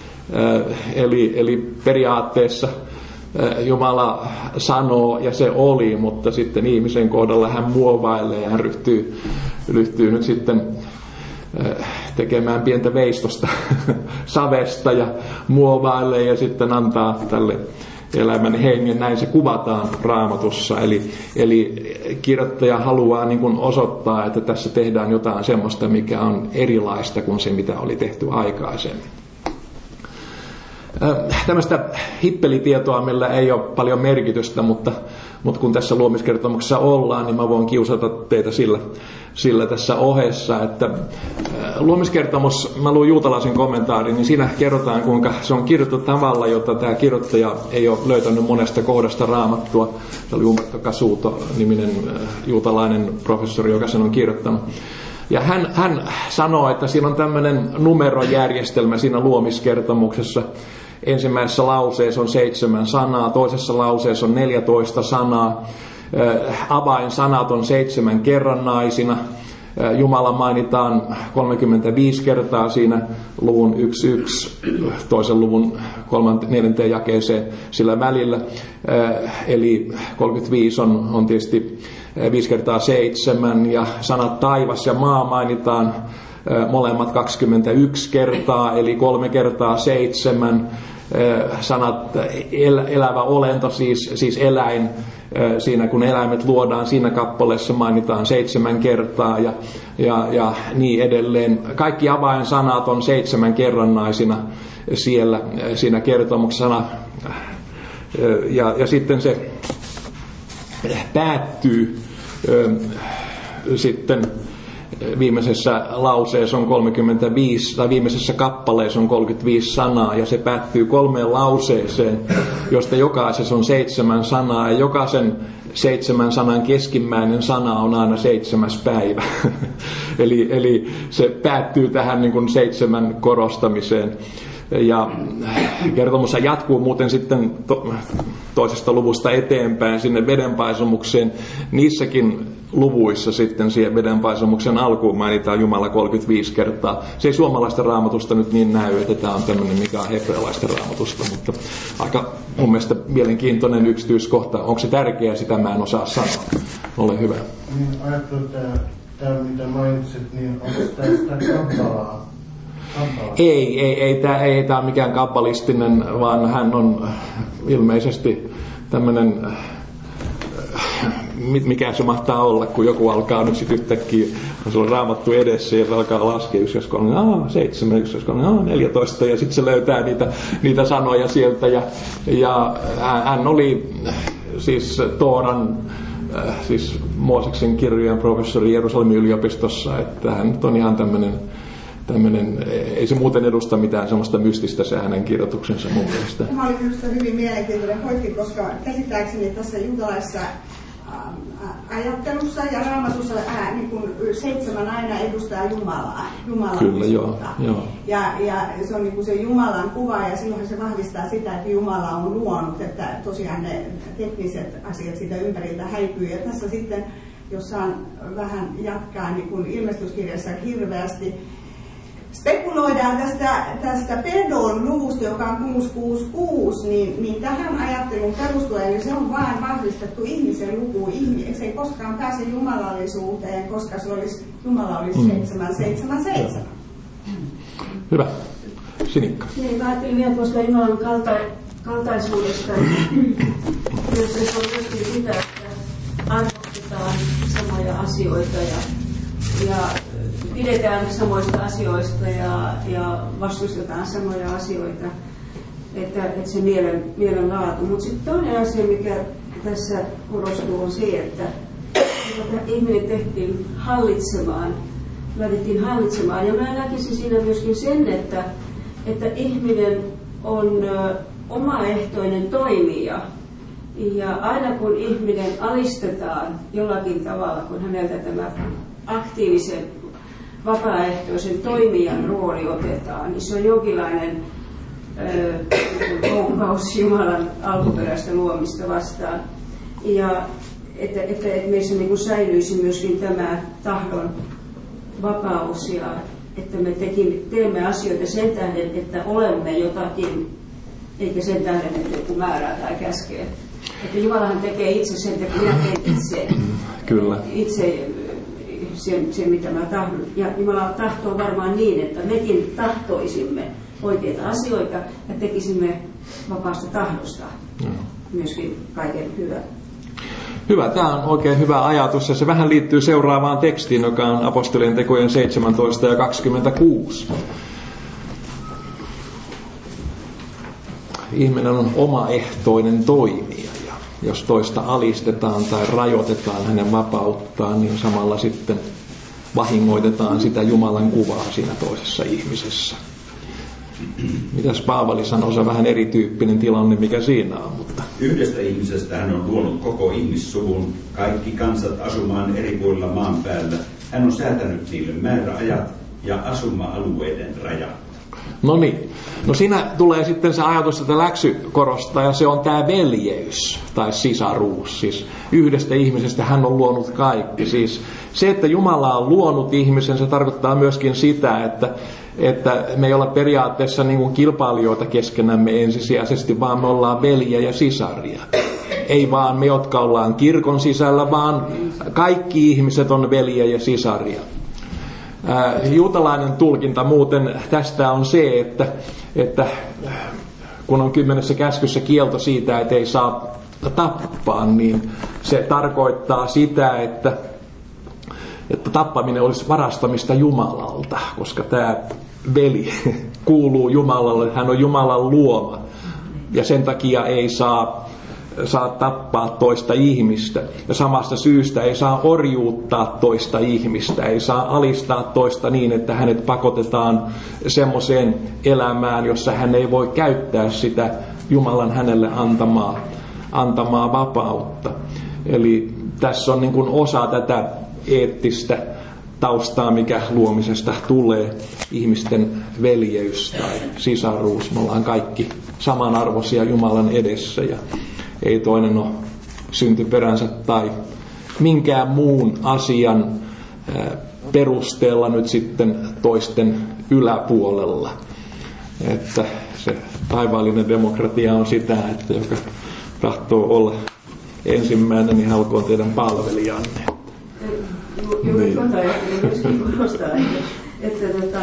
Eli periaatteessa Jumala sanoo ja se oli, mutta sitten ihmisen kohdalla hän muovailee ja hän ryhtyy nyt sitten tekemään pientä veistosta savesta ja muovailee ja sitten antaa tälle elämän hengen, näin se kuvataan Raamatussa. Eli kirjoittaja haluaa niin kuin osoittaa, että tässä tehdään jotain semmoista, mikä on erilaista kuin se, mitä oli tehty aikaisemmin. Tämmöistä hippelitietoa, millä ei ole paljon merkitystä, mutta kun tässä luomiskertomuksessa ollaan, niin mä voin kiusata teitä sillä tässä ohessa, että luomiskertomus, mä luin Juutalaisen kommentaarin, niin siinä kerrotaan, kuinka se on kirjoitettu tavalla, jota tämä kirjoittaja ei ole löytänyt monesta kohdasta Raamattua. Se oli Umberto Casuto-niminen juutalainen professori, joka sen on kirjoittanut. Ja hän sanoo, että siinä on tämmöinen numerojärjestelmä siinä luomiskertomuksessa. Ensimmäisessä lauseessa on 7 sanaa, toisessa lauseessa on 14 sanaa. Avainsanat on 7 kerrannaisina. Jumala mainitaan 35 kertaa siinä luvun 1.1, toisen luvun 4. jakeeseen sillä välillä. Eli 35 on tietysti 5 kertaa 7 ja sanat taivas ja maa mainitaan molemmat 21 kertaa, eli 3 kertaa 7. Sanat elävä olento, siis eläin, siinä kun eläimet luodaan, siinä kappaleessa mainitaan 7 kertaa ja niin edelleen. Kaikki avainsanat on 7 kerrannaisina siinä kertomuksessa. Ja sitten se päättyy sitten viimeisessä lauseessa on 35, tai viimeisessä kappaleessa on 35 sanaa, ja se päättyy 3 lauseeseen, josta jokaisessa on 7 sanaa, ja jokaisen 7 sanan keskimmäinen sana on aina 7. päivä. eli se päättyy tähän niin kuin 7 korostamiseen. Ja kertomus jatkuu muuten sitten toisesta luvusta eteenpäin sinne vedenpaisumukseen. Niissäkin luvuissa sitten siihen vedenpaisumuksen alkuun mainitaan Jumala 35 kertaa. Se ei suomalaista raamatusta nyt niin näy, että tämä on tämmöinen, mikä on hebrealaista raamatusta, mutta aika mun mielestä mielenkiintoinen yksityiskohta. Onko se tärkeää, sitä mä en osaa sanoa. Ole hyvä. Niin ajattelin, että tämä mitä mainitsit, niin onko tästä kampalaa? Ei tämä ole mikään kabbalistinen, vaan hän on ilmeisesti tämmöinen, mikä se mahtaa olla, kun joku alkaa nyt sitten yhtäkkiä, kun se on Raamattu edessä ja se alkaa laskea 1, 2, 3, 7, 1, 2, 3, 14 ja sitten se löytää niitä sanoja sieltä ja hän oli siis Tooran, siis Mooseksen kirjojen professori Jerusalemin yliopistossa, että hän on ihan tämmöinen, ei se muuten edusta mitään semmoista mystistä se hänen kirjoituksensa mun mielestä. Tämä oli minusta hyvin mielenkiintoinen pointti, koska käsittääkseni tässä juutalaisessa ajattelussa ja Raamatussa niin kuin 7 aina edustaa Jumalaa. Kyllä, joo. Ja se on niin kuin se Jumalan kuva ja silloin se vahvistaa sitä, että Jumala on luonut, että tosiaan ne tekniset asiat siitä ympäriltä häipyy. Ja tässä sitten jos saan vähän jatkaa, niin kun ilmestyskirjassa hirveästi spekuloidaan tästä pedon luvusta, joka on 666, niin tähän ajattelun perustuen, niin se on vain vahvistettu ihmisen luku. Se ei koskaan pääse jumalallisuuteen, koska Jumala olisi 777. Hyvä. Sinikka. Niin, mä ajattelin vielä tuosta Jumalan kaltaisuudesta, jos se on myöskin sitä, että arvostetaan samoja asioita ja pidetään samoista asioista ja vastustetaan samoja asioita, että se mielenlaatu. Mutta sitten toinen asia, mikä tässä korostuu, on se, että ihminen tehtiin laitettiin hallitsemaan. Ja mä näkisin siinä myöskin sen, että ihminen on omaehtoinen toimija. Ja aina kun ihminen alistetaan jollakin tavalla, kun häneltä tämä aktiivisen vapaaehtoisen toimijan rooli otetaan, niin se on jonkinlainen loukkaus Jumalan alkuperäistä luomista vastaan. Ja että meissä niin kuin säilyisi myöskin tämä tahdon vapaus ja että me teemme asioita sen tähden, että olemme jotakin, eikä sen tähden, että joku määrää tai käskee. Että Jumalahan tekee itse sen, että minä teen itse. Kyllä. Itse sen, mitä mä tahdon. Ja Jumala tahtoo varmaan niin, että mekin tahtoisimme oikeita asioita ja tekisimme vapaasta tahdosta myöskin kaiken hyvän. Hyvä, tämä on oikein hyvä ajatus ja se vähän liittyy seuraavaan tekstiin, joka on Apostolien tekojen 17 ja 26. Ihminen on omaehtoinen toimija ja jos toista alistetaan tai rajoitetaan hänen vapauttaan, niin samalla sitten vahingoitetaan sitä Jumalan kuvaa siinä toisessa ihmisessä. Mitäs Paavali sanoo, se on vähän erityyppinen tilanne, mikä siinä on. Mutta yhdestä ihmisestä hän on luonut koko ihmissuvun, kaikki kansat asumaan eri puolilla maan päällä. Hän on säätänyt niille määräajat ja asuma-alueiden rajat. No niin. No siinä tulee sitten se ajatus, että läksy korostaa, ja se on tämä veljeys tai sisaruus. Siis yhdestä ihmisestä hän on luonut kaikki. Siis se, että Jumala on luonut ihmisen, se tarkoittaa myöskin sitä, että me ei olla periaatteessa niin kuin kilpailijoita keskenämme ensisijaisesti, vaan me ollaan veljiä ja sisaria. Ei vaan me, jotka ollaan kirkon sisällä, vaan kaikki ihmiset on veljiä ja sisaria. Juutalainen tulkinta muuten tästä on se, että kun on 10 käskyssä kielto siitä, että ei saa tappaa, niin se tarkoittaa sitä, että tappaminen olisi varastamista Jumalalta, koska tämä veli kuuluu Jumalalle, hän on Jumalan luoma ja sen takia ei saa tappaa toista ihmistä. Ja samasta syystä ei saa orjuuttaa toista ihmistä, ei saa alistaa toista niin, että hänet pakotetaan semmoiseen elämään, jossa hän ei voi käyttää sitä Jumalan hänelle antamaa vapautta. Eli tässä on niin kuin osa tätä eettistä taustaa, mikä luomisesta tulee, ihmisten veljeys tai sisaruus. Me ollaan kaikki samanarvoisia Jumalan edessä ja ei toinen ole syntyperänsä tai minkään muun asian perusteella nyt sitten toisten yläpuolella. Että se taivaallinen demokratia on sitä, että joka tahtoo olla ensimmäinen, niin hän olkoon teidän palvelijanne. Juuri tuota ajattelin myöskin korostaa, että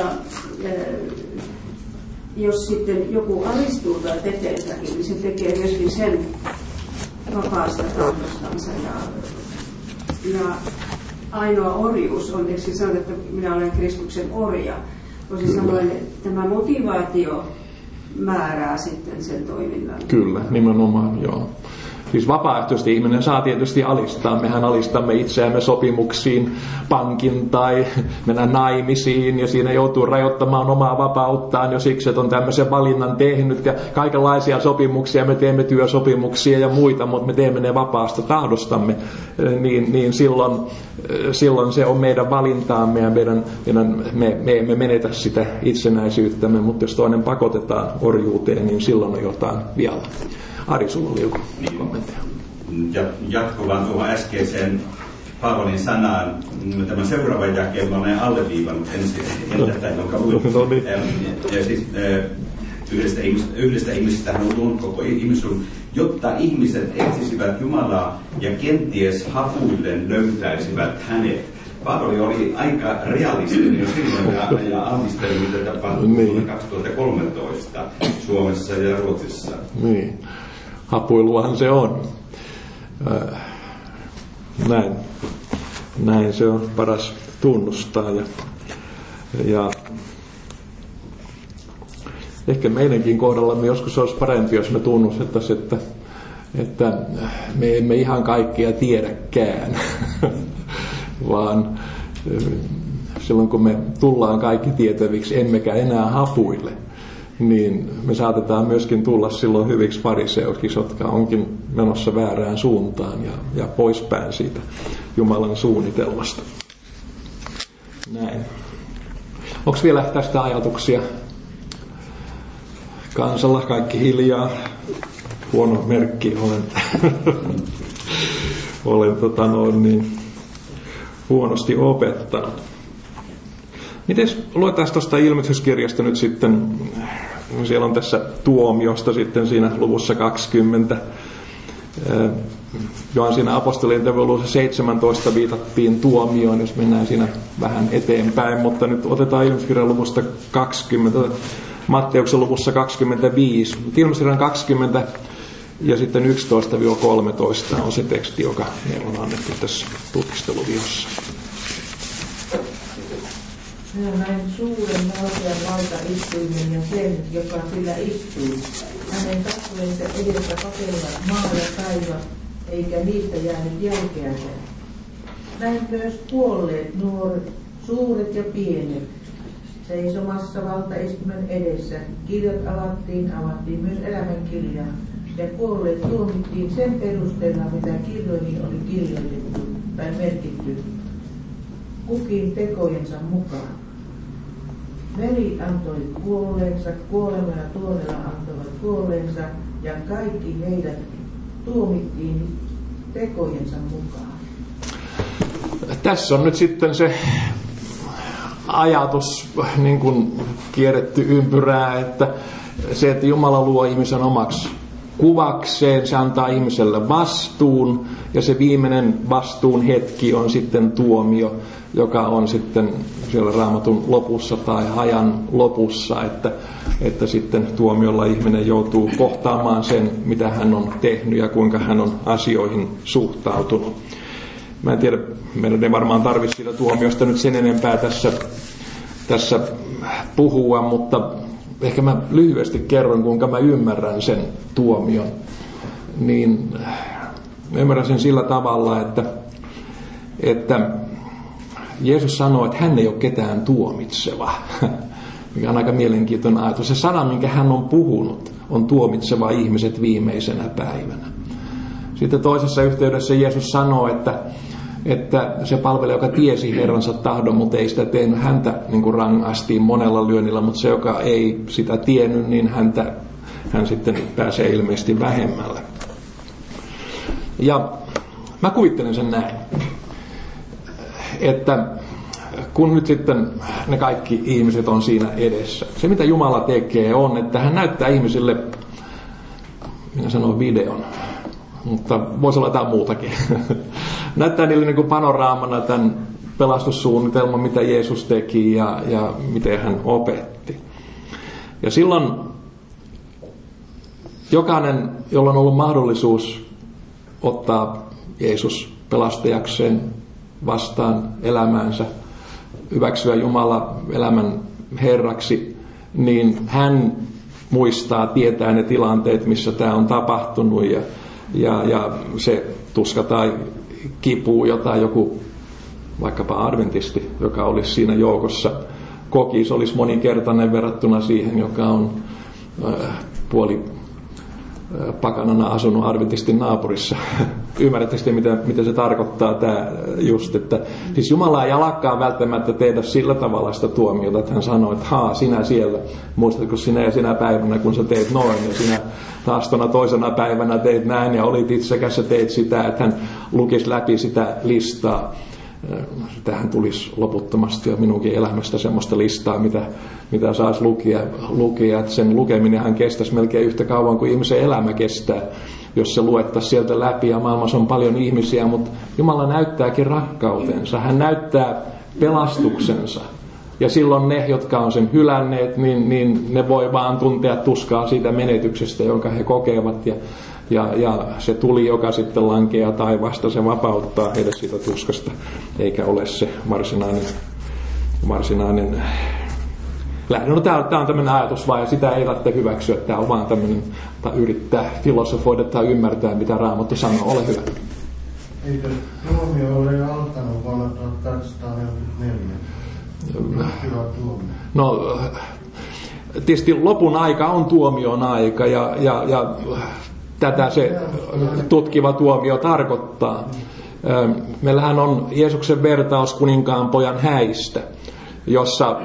jos sitten joku alistuu tai tekee jotakin, niin se tekee myöskin sen vapaasta tahdostansa. Ja ainoa orjuus on, eikö sanoa, että minä olen Kristuksen orja. Toisin sanoen, tämä motivaatio määrää sitten sen toiminnan. Kyllä, nimenomaan, joo. Siis vapaaehtoisesti ihminen saa tietysti alistaa. Mehän alistamme itseämme sopimuksiin, pankin tai mennä naimisiin ja siinä joutuu rajoittamaan omaa vapauttaan jo siksi, että on tämmöisen valinnan tehnyt ja kaikenlaisia sopimuksia. Me teemme työsopimuksia ja muita, mutta me teemme ne vapaasta tahdostamme, niin silloin se on meidän valintaamme ja me emme menetä sitä itsenäisyyttämme, mutta jos toinen pakotetaan orjuuteen, niin silloin on jotain vielä. Ari, sulla oli joku kommentteja. Ja jatkuvan tuohon äskeiseen Paavalin sanaan tämän seuraavan jakeen mä olen alleviivannut ensin tätä, jonka luin. Siis yhdestä ihmisestä hän on luonut koko ihmissuun, jotta ihmiset etsisivät Jumalaa ja kenties hapuilleen löytäisivät hänet. Paavali oli aika realistinen jo silloin ja aavisteli, mitä tapahtui vuonna 2013 Suomessa ja Ruotsissa. Niin. Hapuiluahan se on. Näin se on paras tunnustaa. Ja ehkä meidänkin kohdallamme joskus olisi parempi, jos me tunnustettaisiin, että me emme ihan kaikkea tiedäkään, vaan silloin kun me tullaan kaikki tietäviksi, emmekä enää hapuille, niin me saatetaan myöskin tulla silloin hyviksi fariseukiksi, jotka onkin menossa väärään suuntaan ja poispäin siitä Jumalan suunnitelmasta. Näin. Onko vielä tästä ajatuksia? Kansalla kaikki hiljaa. Huono merkki, olen huonosti opettanut. Mites luetaan tuosta ilmestyskirjasta nyt sitten, siellä on tässä tuomiosta sitten siinä luvussa 20. Johan siinä apostolien teologiassa 17 viitattiin tuomioon, jos mennään siinä vähän eteenpäin, mutta nyt otetaan ilmestyskirjan luvusta 20, Matteuksen luvussa 25. Ilmestyskirjan 20 ja sitten 11-13 on se teksti, joka meillä on annettu tässä tutkisteluviossa. Minä näin suuren valkean valtaistuimen ja sen, joka sillä istuu. Hänen kasvojensa edessä pakenivat maa ja taivas, eikä niistä jäänyt jälkeäkään. Näin myös kuolleet nuoret, suuret ja pienet, seisomassa valtaistuimen edessä. Kirjat avattiin myös elämän kirjaa, ja kuolleet tuomittiin sen perusteella, mitä kirjoihin oli kirjoitettu tai merkitty, kukin tekojensa mukaan. Veri antoi kuolleensa, kuolema ja tuonela antoivat kuolleensa, ja kaikki heidät tuomittiin tekojensa mukaan. Tässä on nyt sitten se ajatus niin kuin kierretty ympyrää, että se, että Jumala luo ihmisen omaksi kuvakseen, se antaa ihmiselle vastuun, ja se viimeinen vastuun hetki on sitten tuomio, joka on sitten siellä Raamatun lopussa tai ajan lopussa, että sitten tuomiolla ihminen joutuu kohtaamaan sen, mitä hän on tehnyt ja kuinka hän on asioihin suhtautunut. Mä en tiedä, meidän ei varmaan tarvitse siitä tuomiosta nyt sen enempää tässä puhua, mutta ehkä mä lyhyesti kerron, kuinka mä ymmärrän sen tuomion. Niin mä ymmärrän sen sillä tavalla, että Jeesus sanoo, että hän ei ole ketään tuomitseva, mikä on aika mielenkiintoinen ajatus. Se sana, minkä hän on puhunut, on tuomitseva ihmiset viimeisenä päivänä. Sitten toisessa yhteydessä Jeesus sanoo, että se palvelija, joka tiesi Herransa tahdon, mutta ei sitä tehnyt, häntä niin kuin rangaistiin monella lyönnillä, mutta se, joka ei sitä tiennyt, niin hän sitten pääsee ilmeisesti vähemmällä. Ja mä kuvittelen sen näin, että kun nyt sitten ne kaikki ihmiset on siinä edessä, se mitä Jumala tekee on, että hän näyttää ihmisille, minä sanon videon, mutta voisi olla jotain muutakin. Näyttää niille niin kuin panoraamana tämän pelastussuunnitelman, mitä Jeesus teki ja miten hän opetti. Ja silloin jokainen, jolla on ollut mahdollisuus ottaa Jeesus pelastajakseen vastaan elämäänsä, hyväksyä Jumala elämän Herraksi, niin hän muistaa, tietää ne tilanteet, missä tämä on tapahtunut ja se tuska tai kipu, jota joku vaikkapa adventisti, joka olisi siinä joukossa, koki, se olisi moninkertainen verrattuna siihen, joka on puoli pakanana asunut adventistin naapurissa. Ymmärrätte sitten, mitä se tarkoittaa tämä just, että siis Jumala ei alakkaan välttämättä tehdä sillä tavalla sitä tuomiota, että hän sanoo, että sinä siellä, muistatko sinä ja sinä päivänä, kun sä teet noin, ja sinä taas toisena päivänä teit näin, ja olit itsekäs ja teit sitä, että hän lukisi läpi sitä listaa. Tähän tulisi loputtomasti ja minunkin elämästä semmoista listaa, mitä saisi lukea. Että sen lukeminenhan kestäisi melkein yhtä kauan kuin ihmisen elämä kestää, jos se luettaisiin sieltä läpi. Ja maailmassa on paljon ihmisiä, mutta Jumala näyttääkin rakkautensa. Hän näyttää pelastuksensa. Ja silloin ne, jotka on sen hylänneet, niin ne voi vaan tuntea tuskaa siitä menetyksestä, jonka he kokevat. Ja se tuli, joka sitten lankeaa taivaasta, se vapauttaa heidät siitä tuskasta, eikä ole se varsinainen lähde. No, tämä on tämmöinen ajatus vaan, ja sitä ei tarvitse hyväksyä. Tämä on vaan tämmöinen, yrittää filosofoida tai ymmärtää, mitä Raamattu sanoo. Ole hyvä. Eikö tuomio ole alkanut vuonna 1244? No, tietysti lopun aika on tuomion aika, ja tätä se tutkiva tuomio tarkoittaa. Meillähän on Jeesuksen vertaus kuninkaan pojan häistä, jossa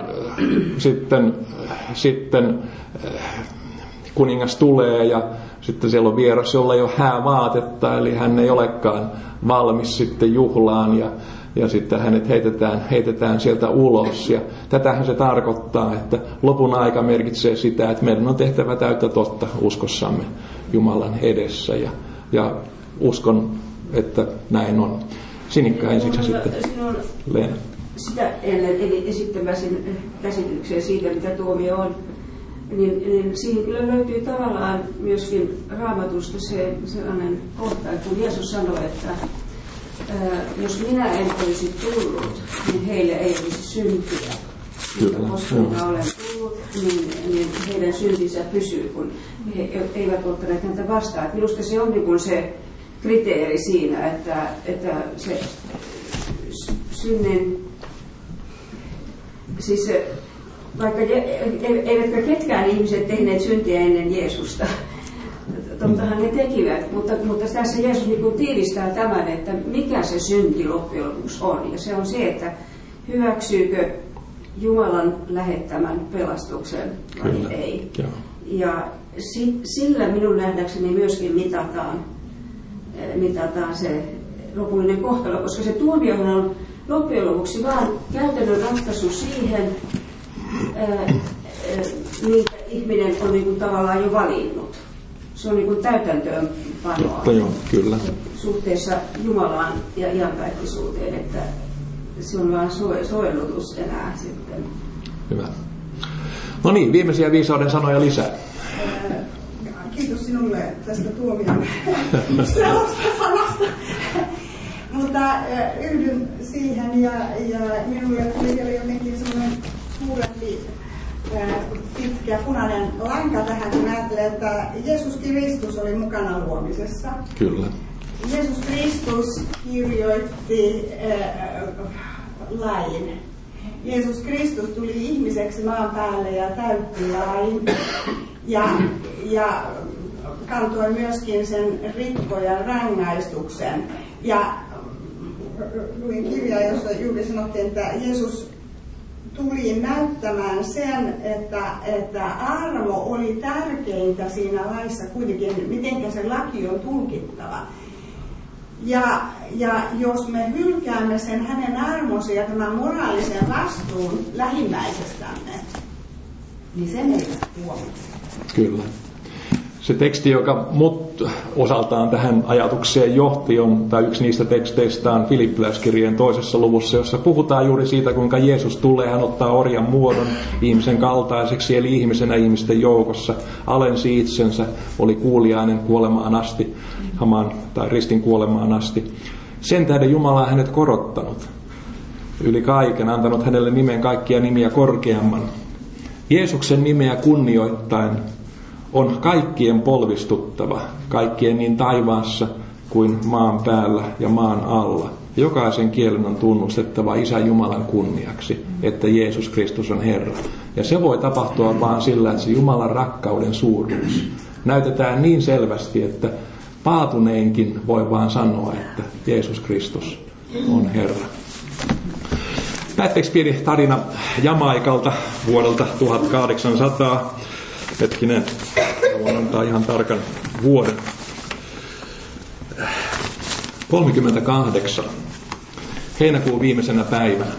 sitten kuningas tulee ja sitten siellä on vieras, jolla ei ole häävaatetta, eli hän ei olekaan valmis sitten juhlaan ja sitten hänet heitetään sieltä ulos. Ja tätähän se tarkoittaa, että lopun aika merkitsee sitä, että meidän on tehtävä täyttä totta uskossamme Jumalan edessä. Ja uskon, että näin on. Sinikka ensiksi sitten Leena. Sitä ennen esittämäsin käsitykseen siitä, mitä tuomio on, niin siihen kyllä löytyy tavallaan myöskin Raamatusta se sellainen kohta, että kun Jeesus sanoi, että jos minä en olisi tullut, niin heille ei olisi syntiä. Mutta koska minä olen tullut, niin heidän syntinsä pysyy, kun he eivät ottaneet häntä vastaan. Et minusta se on niin kuin se kriteeri siinä, että se synnin, siis vaikka eivätkä ketkään ihmiset tehneet syntiä ennen Jeesusta, tottahan ne tekivät, mutta tässä Jeesus niin tiivistää tämän, että mikä se synti loppujen lopuksi on. Ja se on se, että hyväksyykö Jumalan lähettämän pelastuksen vai ei. Ja sillä minun nähdäkseni myöskin mitataan se lopullinen kohtalo, koska se tuomiohan on loppujen lopuksi vaan käytännön ratkaisu siihen, minkä ihminen on niin kuin tavallaan jo valinnut. Se on niin kuin täytäntöönpanoa kyllä. Suhteessa Jumalaan ja iankaikkisuuteen, että se on vain sovellutus enää sitten. Hyvä. No niin, viimeisiä viisauden sanoja lisää. Kiitos sinulle tästä tuomion selosta sanasta. Mutta yhdyn siihen ja minulle tuli vielä jotenkin semmoinen suurempi pitkä punainen lanka tähän, kun ajattelee, että Jeesus Kristus oli mukana luomisessa. Kyllä. Jeesus Kristus kirjoitti lain. Jeesus Kristus tuli ihmiseksi maan päälle ja täytti lain. Ja kantoi myöskin sen rikkojan rangaistuksen. Ja luin kirjaa, jossa juuri sanottiin, että Jeesus tuli näyttämään sen, että armo oli tärkeintä siinä laissa kuitenkin, miten se laki on tulkittava. Ja jos me hylkäämme sen hänen armonsa ja tämän moraalisen vastuun lähimmäisestämme, niin sen ei tuomita. Kyllä. Se teksti, joka mut osaltaan tähän ajatukseen johti, tai yksi niistä teksteistä on Filippiläiskirjeen 2. luvussa, jossa puhutaan juuri siitä, kuinka Jeesus tulee, hän ottaa orjan muodon ihmisen kaltaiseksi, eli ihmisenä ihmisten joukossa, alensi itsensä, oli kuuliainen kuolemaan asti, hamaan tai ristin kuolemaan asti. Sen tähden Jumala on hänet korottanut yli kaiken, antanut hänelle nimen kaikkia nimiä korkeamman. Jeesuksen nimeä kunnioittaen on kaikkien polvistuttava, kaikkien niin taivaassa kuin maan päällä ja maan alla. Jokaisen kielen on tunnustettava Isän Jumalan kunniaksi, että Jeesus Kristus on Herra. Ja se voi tapahtua vain sillä, että se Jumalan rakkauden suuruus näytetään niin selvästi, että paatuneinkin voi vaan sanoa, että Jeesus Kristus on Herra. Päätteeksi pieni tarina Jamaikalta vuodelta 1800. Hetkinen, haluan antaa ihan tarkan vuoden. 38. Heinäkuun viimeisenä päivänä.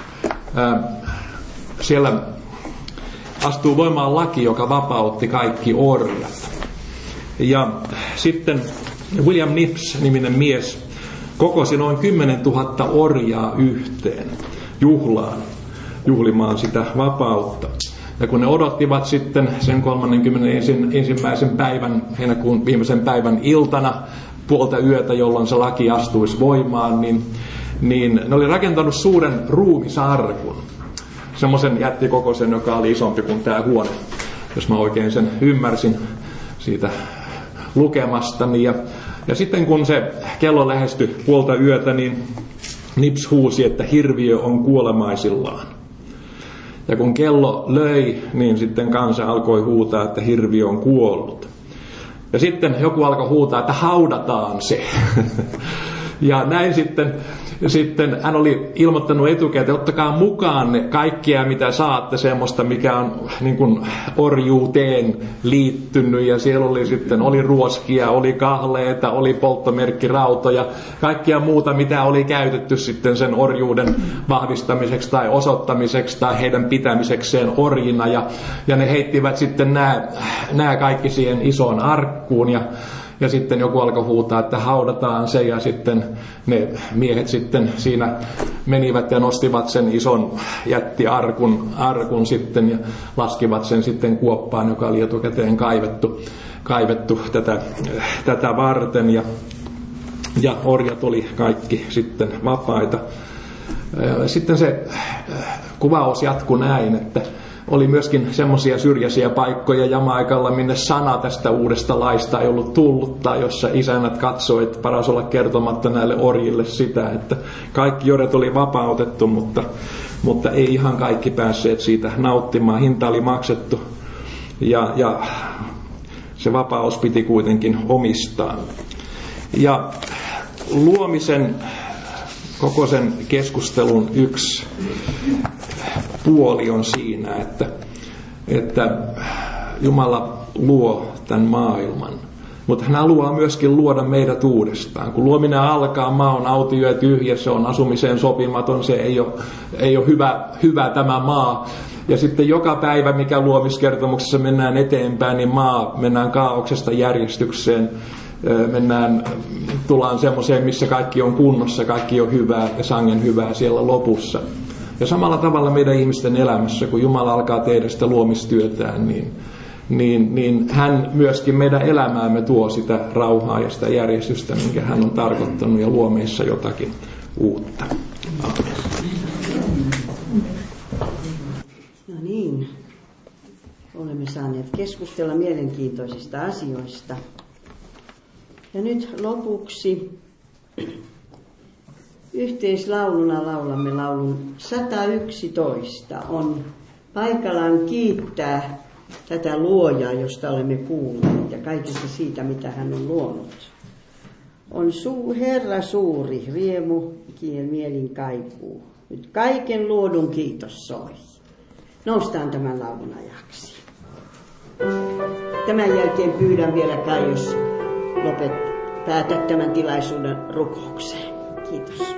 Siellä astuu voimaan laki, joka vapautti kaikki orjat. Ja sitten William Nips-niminen mies kokosi noin 10 000 orjaa yhteen juhlimaan sitä vapautta. Ja kun ne odottivat sitten sen 31. päivän, heinäkuun viimeisen päivän iltana, puolta yötä, jolloin se laki astuisi voimaan, niin ne oli rakentanut suuren ruumisarkun. Semmoisen jättikokoisen, joka oli isompi kuin tämä huone, jos mä oikein sen ymmärsin siitä lukemastani. Ja sitten kun se kello lähestyi puolta yötä, niin Nips huusi, että hirviö on kuolemaisillaan. Ja kun kello löi, niin sitten kansa alkoi huutaa, että hirviö on kuollut. Ja sitten joku alkoi huutaa, että haudataan se. Ja näin sitten hän oli ilmoittanut etukäteen, ottakaa mukaan ne kaikkea mitä saatte, semmoista mikä on niin kuin orjuuteen liittynyt. Ja siellä oli ruoskia, oli kahleita, oli polttomerkkirautoja, kaikkia muuta mitä oli käytetty sitten sen orjuuden vahvistamiseksi tai osoittamiseksi tai heidän pitämisekseen orjina. Ja ne heittivät sitten nämä kaikki siihen isoon arkkuun ja sitten joku alkoi huutaa, että haudataan se, ja sitten ne miehet sitten siinä menivät ja nostivat sen ison jättiarkun sitten ja laskivat sen sitten kuoppaan, joka oli etukäteen kaivettu tätä varten, ja orjat oli kaikki sitten vapaita. Sitten se kuvaus jatkui näin, että oli myöskin semmoisia syrjäisiä paikkoja Jamaikalla, minne sana tästä uudesta laista ei ollut tullut, tai jossa isännät katsoi, että paras olla kertomatta näille orjille sitä, että kaikki orjat oli vapautettu, mutta ei ihan kaikki päässeet siitä nauttimaan. Hinta oli maksettu ja se vapaus piti kuitenkin omistaa. Ja luomisen koko sen keskustelun yksi puoli on siinä, että Jumala luo tämän maailman, mutta hän haluaa myöskin luoda meidät uudestaan. Kun luominen alkaa, maa on autio ja tyhjä, se on asumiseen sopimaton, se ei ole hyvä tämä maa. Ja sitten joka päivä, mikä luomiskertomuksessa mennään eteenpäin, niin mennään kaauksesta järjestykseen. Tullaan semmoiseen, missä kaikki on kunnossa, kaikki on hyvää ja sangen hyvää siellä lopussa. Ja samalla tavalla meidän ihmisten elämässä, kun Jumala alkaa tehdä sitä luomistyötään, niin hän myöskin meidän elämäämme tuo sitä rauhaa ja sitä järjestystä, minkä hän on tarkoittanut, ja luo meissä jotakin uutta. Amen. No niin, olemme saaneet keskustella mielenkiintoisista asioista. Ja nyt lopuksi yhteislauluna laulamme laulun 111. On paikallaan kiittää tätä luojaa, josta olemme kuulleet, ja kaikesta siitä, mitä hän on luonut. On Herra suuri, riemu, mielin kaipuu. Nyt kaiken luodun kiitos soi. Noustaan tämän laulun ajaksi. Tämän jälkeen pyydän vielä Kai, jos päätät tämän tilaisuuden rukoukseen. Kiitos.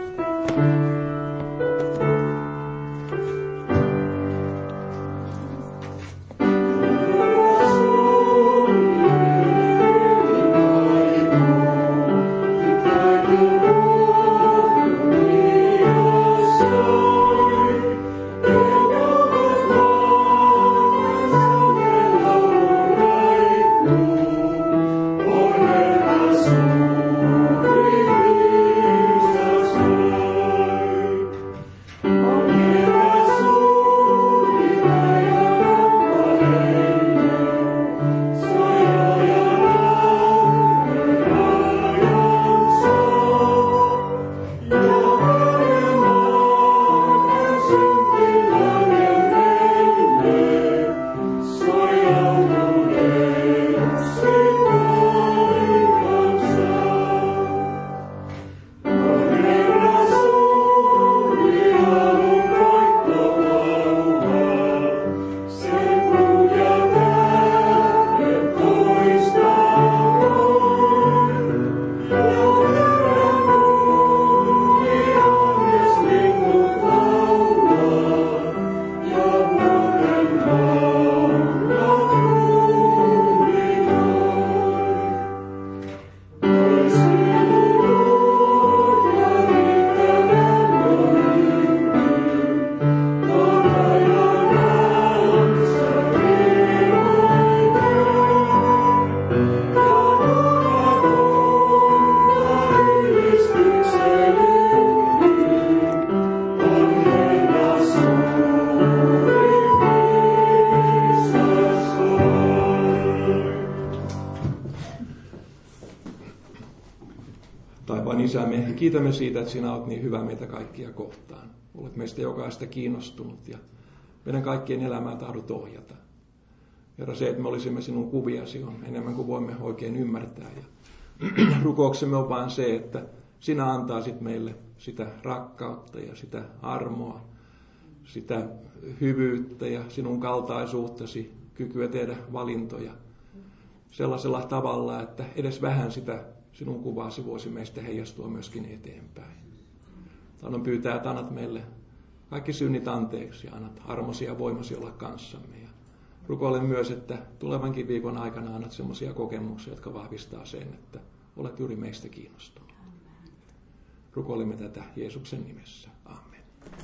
me kiitämme siitä, että sinä olet niin hyvä meitä kaikkia kohtaan. Olet meistä jokaista kiinnostunut ja meidän kaikkien elämää tahdot ohjata. Herra, se, että me olisimme sinun kuviasi, on enemmän kuin voimme oikein ymmärtää. Ja rukouksemme on vain se, että sinä antaisit meille sitä rakkautta ja sitä armoa, sitä hyvyyttä ja sinun kaltaisuuttasi, kykyä tehdä valintoja sellaisella tavalla, että edes vähän sitä sinun kuvasi voisi meistä heijastua myöskin eteenpäin. Tahdon pyytää, että annat meille kaikki synnit anteeksi ja annat armosi ja voimasi olla kanssamme. Ja rukoilen myös, että tulevankin viikon aikana annat sellaisia kokemuksia, jotka vahvistaa sen, että olet juuri meistä kiinnostunut. Rukoilemme tätä Jeesuksen nimessä. Amen.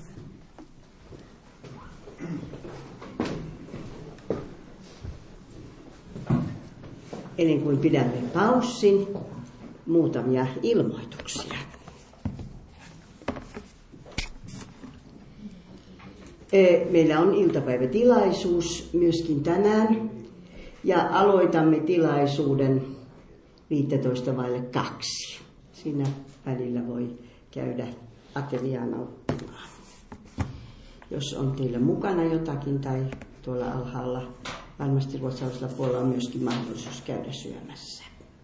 Ennen kuin pidämme paussin, muutamia ilmoituksia. Meillä on iltapäivätilaisuus myöskin tänään ja aloitamme tilaisuuden 2:15. Siinä välillä voi käydä ateriaa nauttimaan. Jos on teillä mukana jotakin tai tuolla alhaalla, varmasti ruotsalaisella puolella on myöskin mahdollisuus käydä syömässä.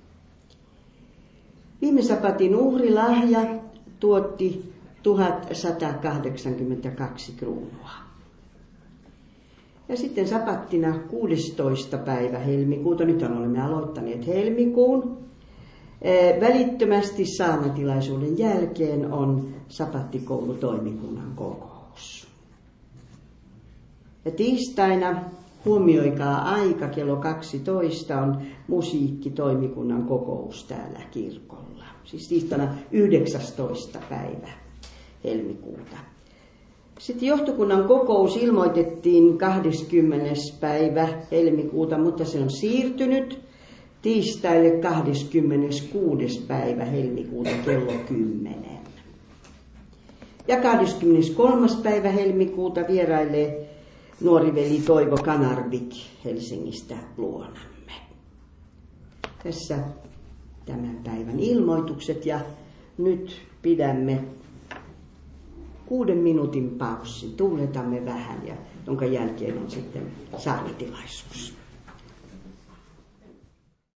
Viime sapatin uhrilahja tuotti 1182 kruunua. Ja sitten sapattina 16. päivä helmikuuta, nyt olemme aloittaneet helmikuun, välittömästi saarnatilaisuuden jälkeen on sapattikoulutoimikunnan kokous. Ja tiistaina, huomioikaa aika, kello 12 on musiikkitoimikunnan kokous täällä kirkolla. Siis tiistaina 19. päivä helmikuuta. Sitten johtokunnan kokous ilmoitettiin 20. päivä helmikuuta, mutta se on siirtynyt tiistaille 26. päivä helmikuuta kello 10. Ja 23. päivä helmikuuta vierailee nuori veli Toivo Kanarvik Helsingistä luonamme. Tässä tämän päivän ilmoitukset ja nyt pidämme 6 minuutin paussin. Tuuletamme vähän ja jonka jälkeen on sitten saarnatilaisuus.